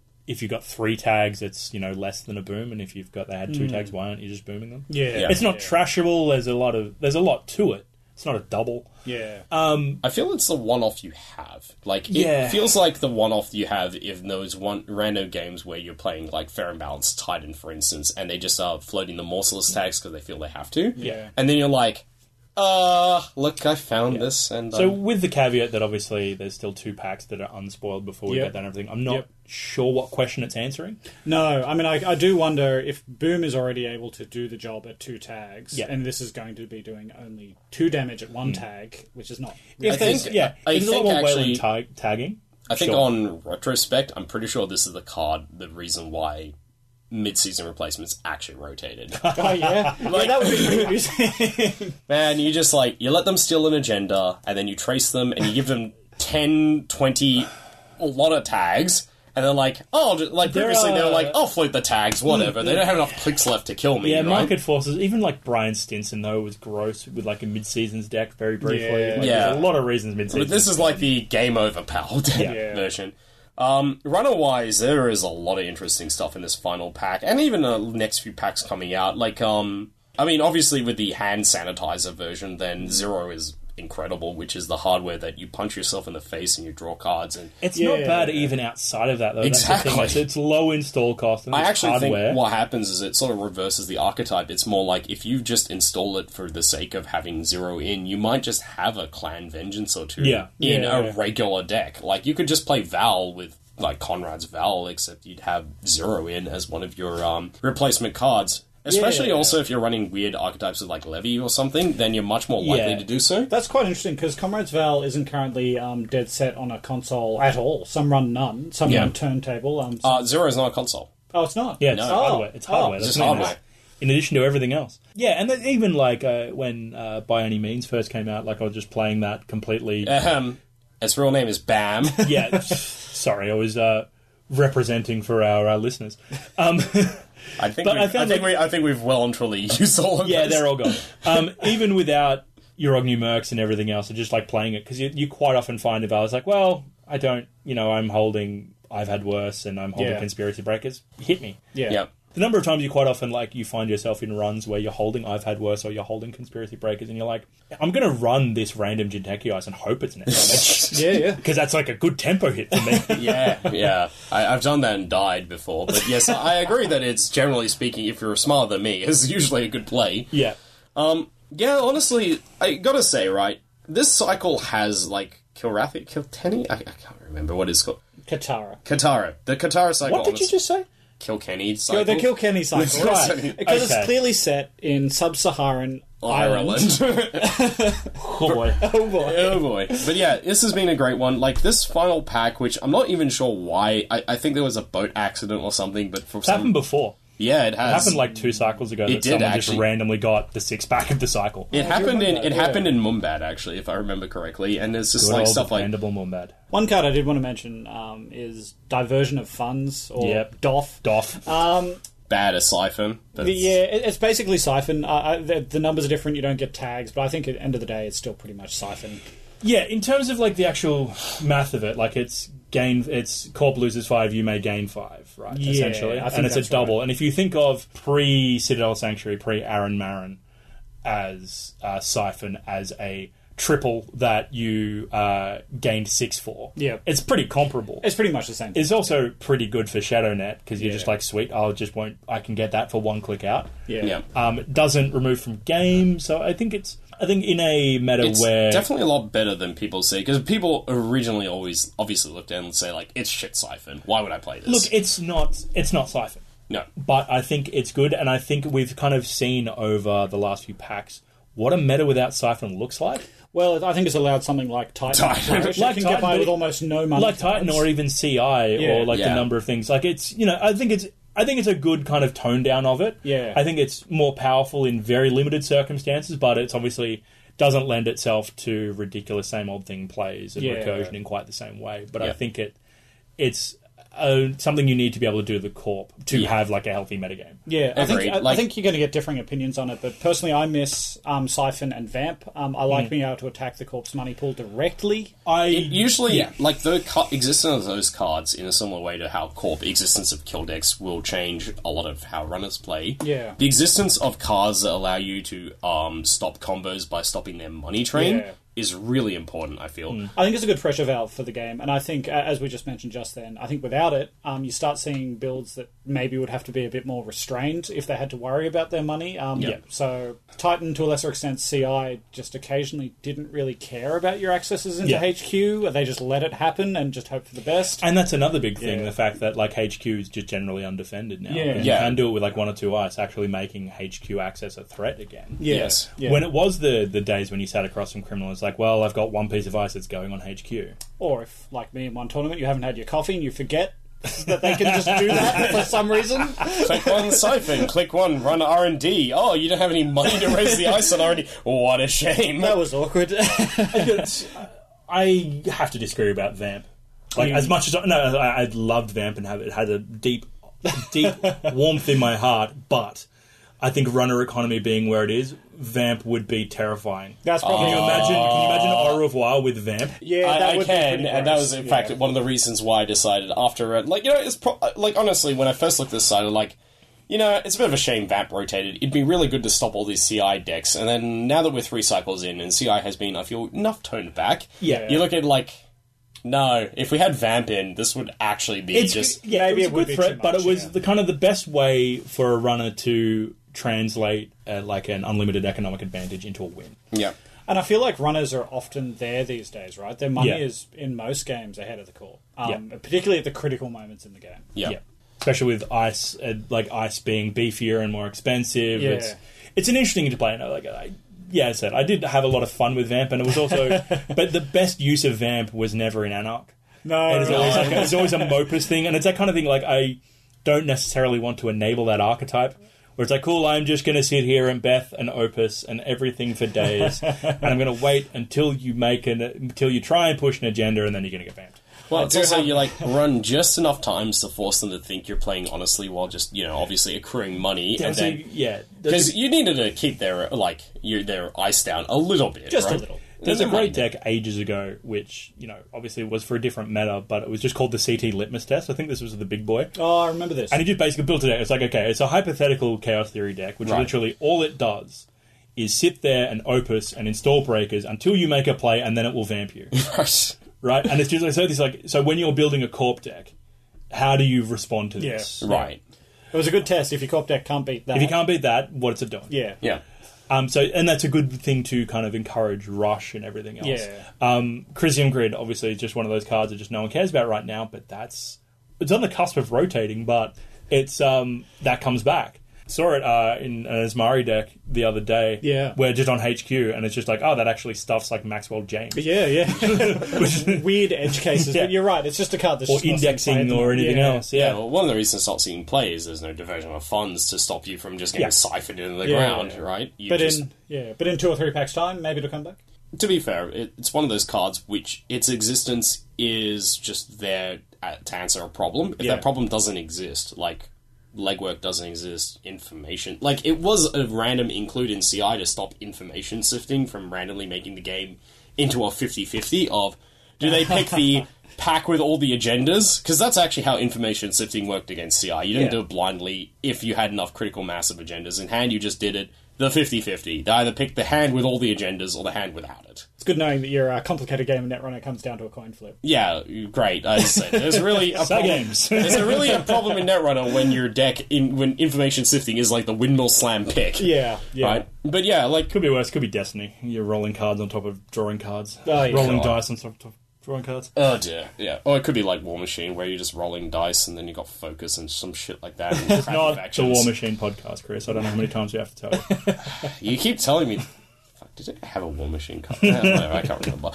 3 tags, it's less than a Boom, and if they had 2 tags, why aren't you just booming them? It's not trashable. There's a lot to it. It's not a double. Yeah. I feel it's the one-off you have. It feels like the one-off you have in those random games where you're playing, like, Fair and Balanced Titan, for instance, and they just are floating the Morceless tags because they feel they have to. Yeah. And then you're like, look, I found this. And so with the caveat that obviously there's still 2 packs that are unspoiled before we get that and everything, I'm not sure what question it's answering. No, I mean, I do wonder if Boom is already able to do the job at 2 tags, and this is going to be doing only 2 damage at 1 tag, which is not... I think there's a lot more Wayland tagging. I think on retrospect, I'm pretty sure this is the reason why mid-season replacements actually rotated. Oh, yeah? That would be pretty amusing. Man, you just, you let them steal an agenda, and then you trace them, and you give them 10, 20, a lot of tags, and they're like, previously they were like, I'll float the tags, whatever. They don't have enough clicks left to kill me, Yeah, right? Market Forces, even Brian Stinson, though, was gross with a mid-seasons deck very briefly. There's a lot of reasons mid-seasons. But this is the game over pal version. Runner-wise, there is a lot of interesting stuff in this final pack, and even the next few packs coming out. Obviously with the hand sanitizer version, then Zero is incredible, which is the hardware that you punch yourself in the face and you draw cards. And It's not bad even outside of that, though. Exactly. That's the thing. It's low install cost. And I it's actually hardware. think what happens is it sort of reverses the archetype. It's more like if you just install it for the sake of having 0 in, you might just have a Clan Vengeance or 2 in a regular deck. Like, you could just play Val with, like, Conrad's Val, except you'd have 0 in as one of your replacement cards. Especially also if you're running weird archetypes of, like, Levy or something, then you're much more likely to do so. That's quite interesting, because Comrades Val isn't currently dead set on a console at all. Some run none, some run turntable. 0 is not a console. Oh, it's not? Yeah, it's hardware. It's hardware. It's That's just hardware. in addition to everything else. Yeah, and then even, like, when By Any Means first came out, like, I was just playing that completely... Its real name is Bam. Yeah, sorry, I was representing for our listeners. I think we've well and truly used all of Yeah, those. they're all gone. Even without your Ognu Mercs and everything else, I just like playing it, because you quite often find if I was like, well, I don't, I'm holding I've Had Worse and I'm holding Conspiracy Breakers. Hit me. Yeah. The number of times you quite often, like, you find yourself in runs where you're holding I've Had Worse or you're holding Conspiracy Breakers and you're like, I'm going to run this random Jinteki Ice and hope it's net damage. Yeah. Because that's like a good tempo hit for me. Yeah. I've done that and died before. But yes, I agree that it's, generally speaking, if you're smarter than me, is usually a good play. Yeah. Yeah, honestly, I gotta say, right, this cycle has, like, Kiltenny? I can't remember what it's called. Katara. The Katara cycle. What did you just say? Kilkenny cycle. The Kilkenny cycle. Right. Because Okay. it's clearly set in sub-Saharan Ireland. Oh boy. Oh boy. But yeah, this has been a great one. Like, this final pack, which I'm not even sure why, I think there was a boat accident or something, but for It's happened before. Yeah, it has. It happened like 2 cycles ago. It did, someone actually. just randomly got the 6-pack of the cycle. It happened in that, happened in Mumbad, actually, if I remember correctly, and there's just Good like old stuff like dependable Mumbad. One card I did want to mention is Diversion of Funds, or DOF. bad as Siphon. It's basically Siphon. The numbers are different, you don't get tags, but I think at the end of the day it's still pretty much Siphon. Yeah, in terms of like the actual math of it, like it's Corp loses 5, you may gain 5, right? Yeah, essentially, I think and it's a that's double. right. And if you think of pre-Citadel Sanctuary, pre-Aaron Marin as Siphon as a triple that you gained 6 for, it's pretty comparable. It's pretty much the same thing. It's also pretty good for ShadowNet because you're just like, sweet, I can get that for 1 click out. It doesn't remove from game, so I think in a meta It's where definitely a lot better than people say, because people originally always obviously looked at it and say, like, it's shit Siphon. Why would I play this? look, it's not Siphon. No. But I think it's good, and I think we've kind of seen over the last few packs what a meta without Siphon looks like. Well, I think it's allowed something like Titan. Titan. Like can get by with almost no money. Like Titan or even CI or like the number of things. Like it's, I think it's a good kind of tone down of it. Yeah. I think it's more powerful in very limited circumstances, but it's obviously doesn't lend itself to ridiculous same old thing plays and recursion in quite the same way. But I think it's something you need to be able to do the Corp to have like a healthy metagame. Yeah, I Agreed. think you're going to get differing opinions on it, but personally I miss Siphon and Vamp. I like being able to attack the Corp's money pool directly. Usually, like, the existence of those cards in a similar way to how Corp existence of kill decks will change a lot of how runners play. Yeah. The existence of cards that allow you to stop combos by stopping their money train is really important, I feel. I think it's a good pressure valve for the game, and I think, as we just mentioned just then, I think without it, you start seeing builds that maybe would have to be a bit more restrained if they had to worry about their money. So Titan, to a lesser extent, CI just occasionally didn't really care about your accesses into HQ. They just let it happen and just hope for the best. And that's another big thing, the fact that like HQ is just generally undefended now. And you can do it with like 1 or 2 ice, actually making HQ access a threat again. Yes. Yeah. When it was the days when you sat across from criminals, like, well, I've got 1 piece of ice that's going on HQ. Or if, like me in one tournament, you haven't had your coffee and you forget that they can just do that for some reason. Click 1 Siphon, click 1 run R&D. Oh, you don't have any money to raise the ice on R&D. What a shame. That was awkward. I have to disagree about Vamp. Like, as much as I loved Vamp and it had a deep warmth in my heart, but I think runner economy being where it is, Vamp would be terrifying. That's probably. Can you imagine Au Revoir with Vamp? Yeah, that I would can, be pretty and that was gross. in fact one of the reasons why I decided after it's like, honestly, when I first looked at this side, like, you know, it's a bit of a shame Vamp rotated. It'd be really good to stop all these CI decks, and then now that we're 3 cycles in, and CI has been, I feel, enough toned back, you look at, like, no, if we had Vamp in, this would actually be Maybe it was would a good be threat, but it was the kind of the best way for a runner to translate like an unlimited economic advantage into a win. Yeah. And I feel like runners are often there these days, right? Their money is, in most games, ahead of the core. Particularly at the critical moments in the game. Yeah. Especially with Ice, Ice being beefier and more expensive. Yeah. It's an interesting to play. I said, I did have a lot of fun with Vamp, and it was also... but the best use of Vamp was never in Anarch. No. It's always a Mopus thing, and it's that kind of thing, like, I don't necessarily want to enable that archetype. Where it's like, cool, I'm just going to sit here and Beth and Opus and everything for days, and I'm going to wait until you try and push an agenda, and then you're going to get vamped. Well, it's also you like run just enough times to force them to think you're playing honestly, while just obviously accruing money, because you needed to keep their ice down a little bit, just right? a little. There's a great deck ages ago, which, obviously was for a different meta, but it was just called the CT Litmus Test. I think this was the big boy. Oh, I remember this. And he just basically built a deck. It's like, okay, it's a hypothetical Chaos Theory deck, which literally all it does is sit there and Opus and install breakers until you make a play, and then it will vamp you. Right? And it's just so when you're building a Corp deck, how do you respond to this? Yeah. Right. It was a good test. If your Corp deck can't beat that. If you can't beat that, what's it doing? Yeah. Yeah. And that's a good thing to kind of encourage rush and everything else. Yeah. Crisium Grid, obviously, is just one of those cards that just no one cares about right now, but it's on the cusp of rotating, but it's that comes back. Saw it in an Asmari deck the other day, where just on HQ, and it's just like, oh, that actually stuffs like Maxwell James. Yeah. Weird edge cases, but you're right, it's just a card that's or just not indexing or anything else. Yeah, well, one of the reasons it's not seeing play is there's no diversion of funds to stop you from just getting siphoned into the ground, right? But in 2 or 3 packs time, maybe it'll come back. To be fair, it's one of those cards which its existence is just there to answer a problem. If that problem doesn't exist, like legwork doesn't exist, information... Like, it was a random include in CI to stop information sifting from randomly making the game into a 50-50 of, do they pick the pack with all the agendas? Because that's actually how information sifting worked against CI. You didn't do it blindly if you had enough critical mass of agendas in hand, you just did it the 50-50. They either picked the hand with all the agendas or the hand without it. It's good knowing that your complicated game of Netrunner comes down to a coin flip. Yeah, great. I say there's really a problem. There's really a problem in Netrunner when your deck when information sifting is like the windmill slam pick. Yeah. Right? But yeah, like could be worse. Could be Destiny. You're rolling cards on top of drawing cards. Oh, rolling dice on top of drawing cards. Oh dear. Yeah. Or it could be like War Machine, where you're just rolling dice and then you got focus and some shit like that. It's not the War Machine podcast, Chris. I don't know how many times we have to tell you. You keep telling me. Fuck, did it have a War Machine card? No, I can't remember.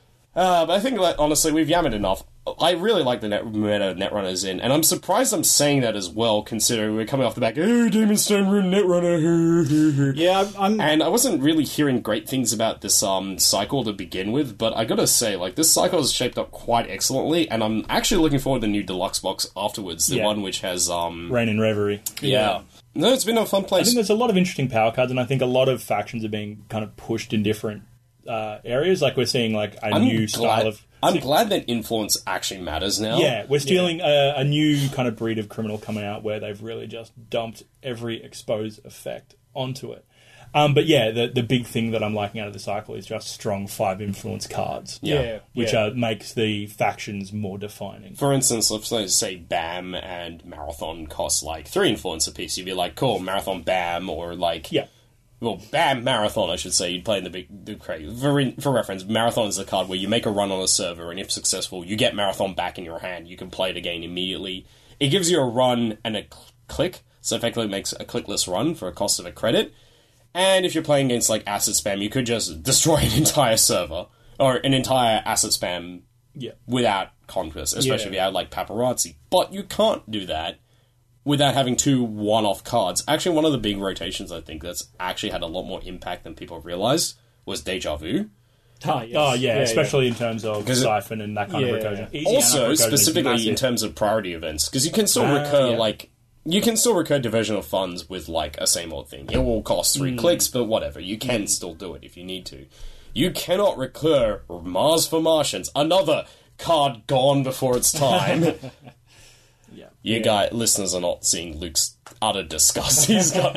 But I think, honestly, we've yammered enough. I really like the meta Netrunners in, and I'm surprised I'm saying that as well, considering we're coming off the back, oh, Demon Stone Rune Netrunner. Yeah, And I wasn't really hearing great things about this cycle to begin with, but I gotta say, like, this cycle is shaped up quite excellently, and I'm actually looking forward to the new deluxe box afterwards, the one which has... Rain and Reverie. Yeah. No, it's been a fun place. I think there's a lot of interesting power cards, and I think a lot of factions are being kind of pushed in different areas. Like, we're seeing, like, a new style of... I'm glad that influence actually matters now. Yeah, we're stealing a new kind of breed of criminal coming out where they've really just dumped every expose effect onto it. But yeah, the big thing that I'm liking out of the cycle is just strong 5 influence cards. Which makes the factions more defining. For instance, let's say BAM and Marathon cost like 3 influence apiece. You'd be like, cool, Marathon BAM, or like... Yeah. Well, BAM Marathon, I should say, you'd play in the crate. For reference, Marathon is a card where you make a run on a server, and if successful, you get Marathon back in your hand. You can play it again immediately. It gives you a run and a click, so effectively makes a clickless run for a cost of a credit. And if you're playing against, like, Acid Spam, you could just destroy an entire server, or an entire Acid Spam without Conquest, especially if you had, like, Paparazzi. But you can't do that without having 2 one-off cards. Actually, one of the big rotations, I think, that's actually had a lot more impact than people realized was Deja Vu. Especially in terms of Siphon and that kind of recursion. Also, specifically in terms of priority events, because you can still recur, you can still recur Diversion of Funds with, like, a same old thing. It will cost 3 clicks, but whatever. You can still do it if you need to. You cannot recur Mars for Martians, another card gone before its time. You guys, listeners are not seeing Luke's utter disgust. He's got.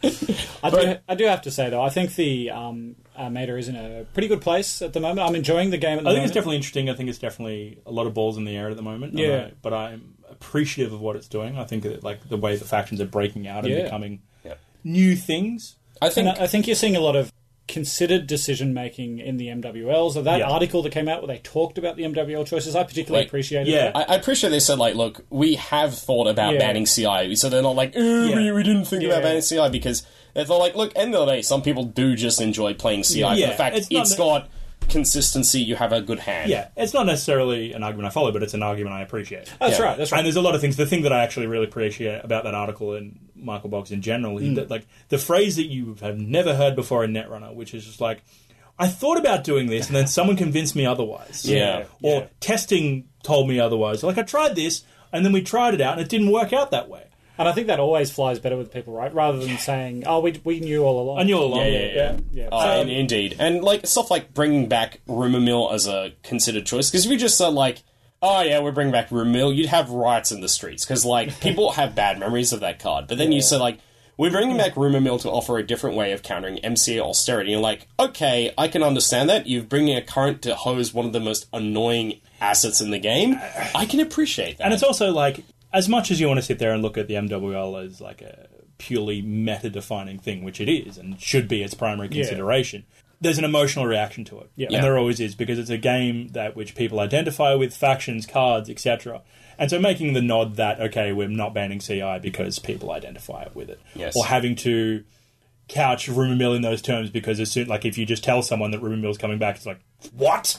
I do have to say though, I think the meta is in a pretty good place at the moment. I'm enjoying the game at the moment. I think it's definitely interesting. I think it's definitely a lot of balls in the air at the moment. Yeah. But I'm appreciative of what it's doing. I think that, like, the way the factions are breaking out and becoming new things. I think you're seeing a lot of considered decision making in the MWLs. So that article that came out where they talked about the MWL choices, I particularly appreciated that. I appreciate they said, like, look, we have thought about banning CI, so they're not like, we didn't think about banning CI, because they're like, look, end of the day, some people do just enjoy playing CI for the fact it's got consistency, you have a good hand. Yeah, it's not necessarily an argument I follow, but it's an argument I appreciate. That's right. And there's a lot of things. The thing that I actually really appreciate about that article and Michael Boggs in general is that, like, the phrase that you have never heard before in Netrunner, which is just like, I thought about doing this and then someone convinced me otherwise. Or testing told me otherwise. Like, I tried this and then we tried it out and it didn't work out that way. And I think that always flies better with people, right? Rather than saying, "Oh, we knew all along." I knew all along. Yeah. Indeed, and like stuff like bringing back Rumor Mill as a considered choice. Because if you just said like, "Oh yeah, we're bringing back Rumor Mill," you'd have riots in the streets because like people have bad memories of that card. But then you said like, "We're bringing back Rumor Mill to offer a different way of countering MCA austerity." And you're like, "Okay, I can understand that. You're bringing a current to hose one of the most annoying assets in the game. I can appreciate that." And it's also like, as much as you want to sit there and look at the MWL as like a purely meta-defining thing, which it is and should be its primary consideration, there's an emotional reaction to it. And there always is, because it's a game that which people identify with, factions, cards, etc. And so making the nod that, okay, we're not banning CI because people identify with it. Or having to couch Rumor Mill in those terms because as soon, like, if you just tell someone that Rumor Mill's coming back, it's like, what?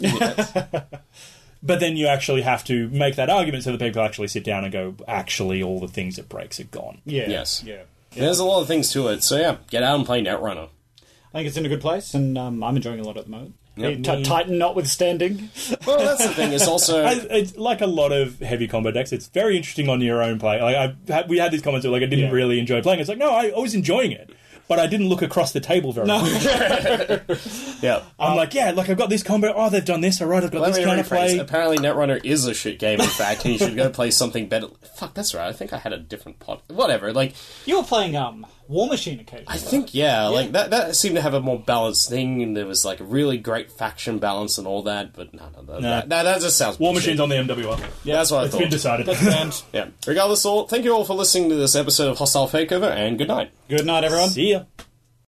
But then you actually have to make that argument so that people actually sit down and go, actually, all the things it breaks are gone. There's a lot of things to it. So yeah, get out and play Netrunner. I think it's in a good place, and I'm enjoying a lot at the moment. Titan notwithstanding. Well, that's the thing. It's also it's like a lot of heavy combo decks. It's very interesting on your own play. Like we had these comments of like I didn't really enjoy playing. It's like, no, I was enjoying it. But I didn't look across the table very much. I'm like, like, I've got this combo. Oh, they've done this. All right, I've got this kind of play. Apparently, Netrunner is a shit game, in fact, and you should go play something better. Fuck, that's right. I think I had a different pot. Whatever, like... You were playing War Machine occasionally. I think, like, that seemed to have a more balanced thing, and there was, like, a really great faction balance and all that, but that just sounds War Machine's on the MWR. Yeah, that's what I thought. It's been decided. Regardless, thank you all for listening to this episode of Hostile Takeover, and good night. Good night, everyone. See ya.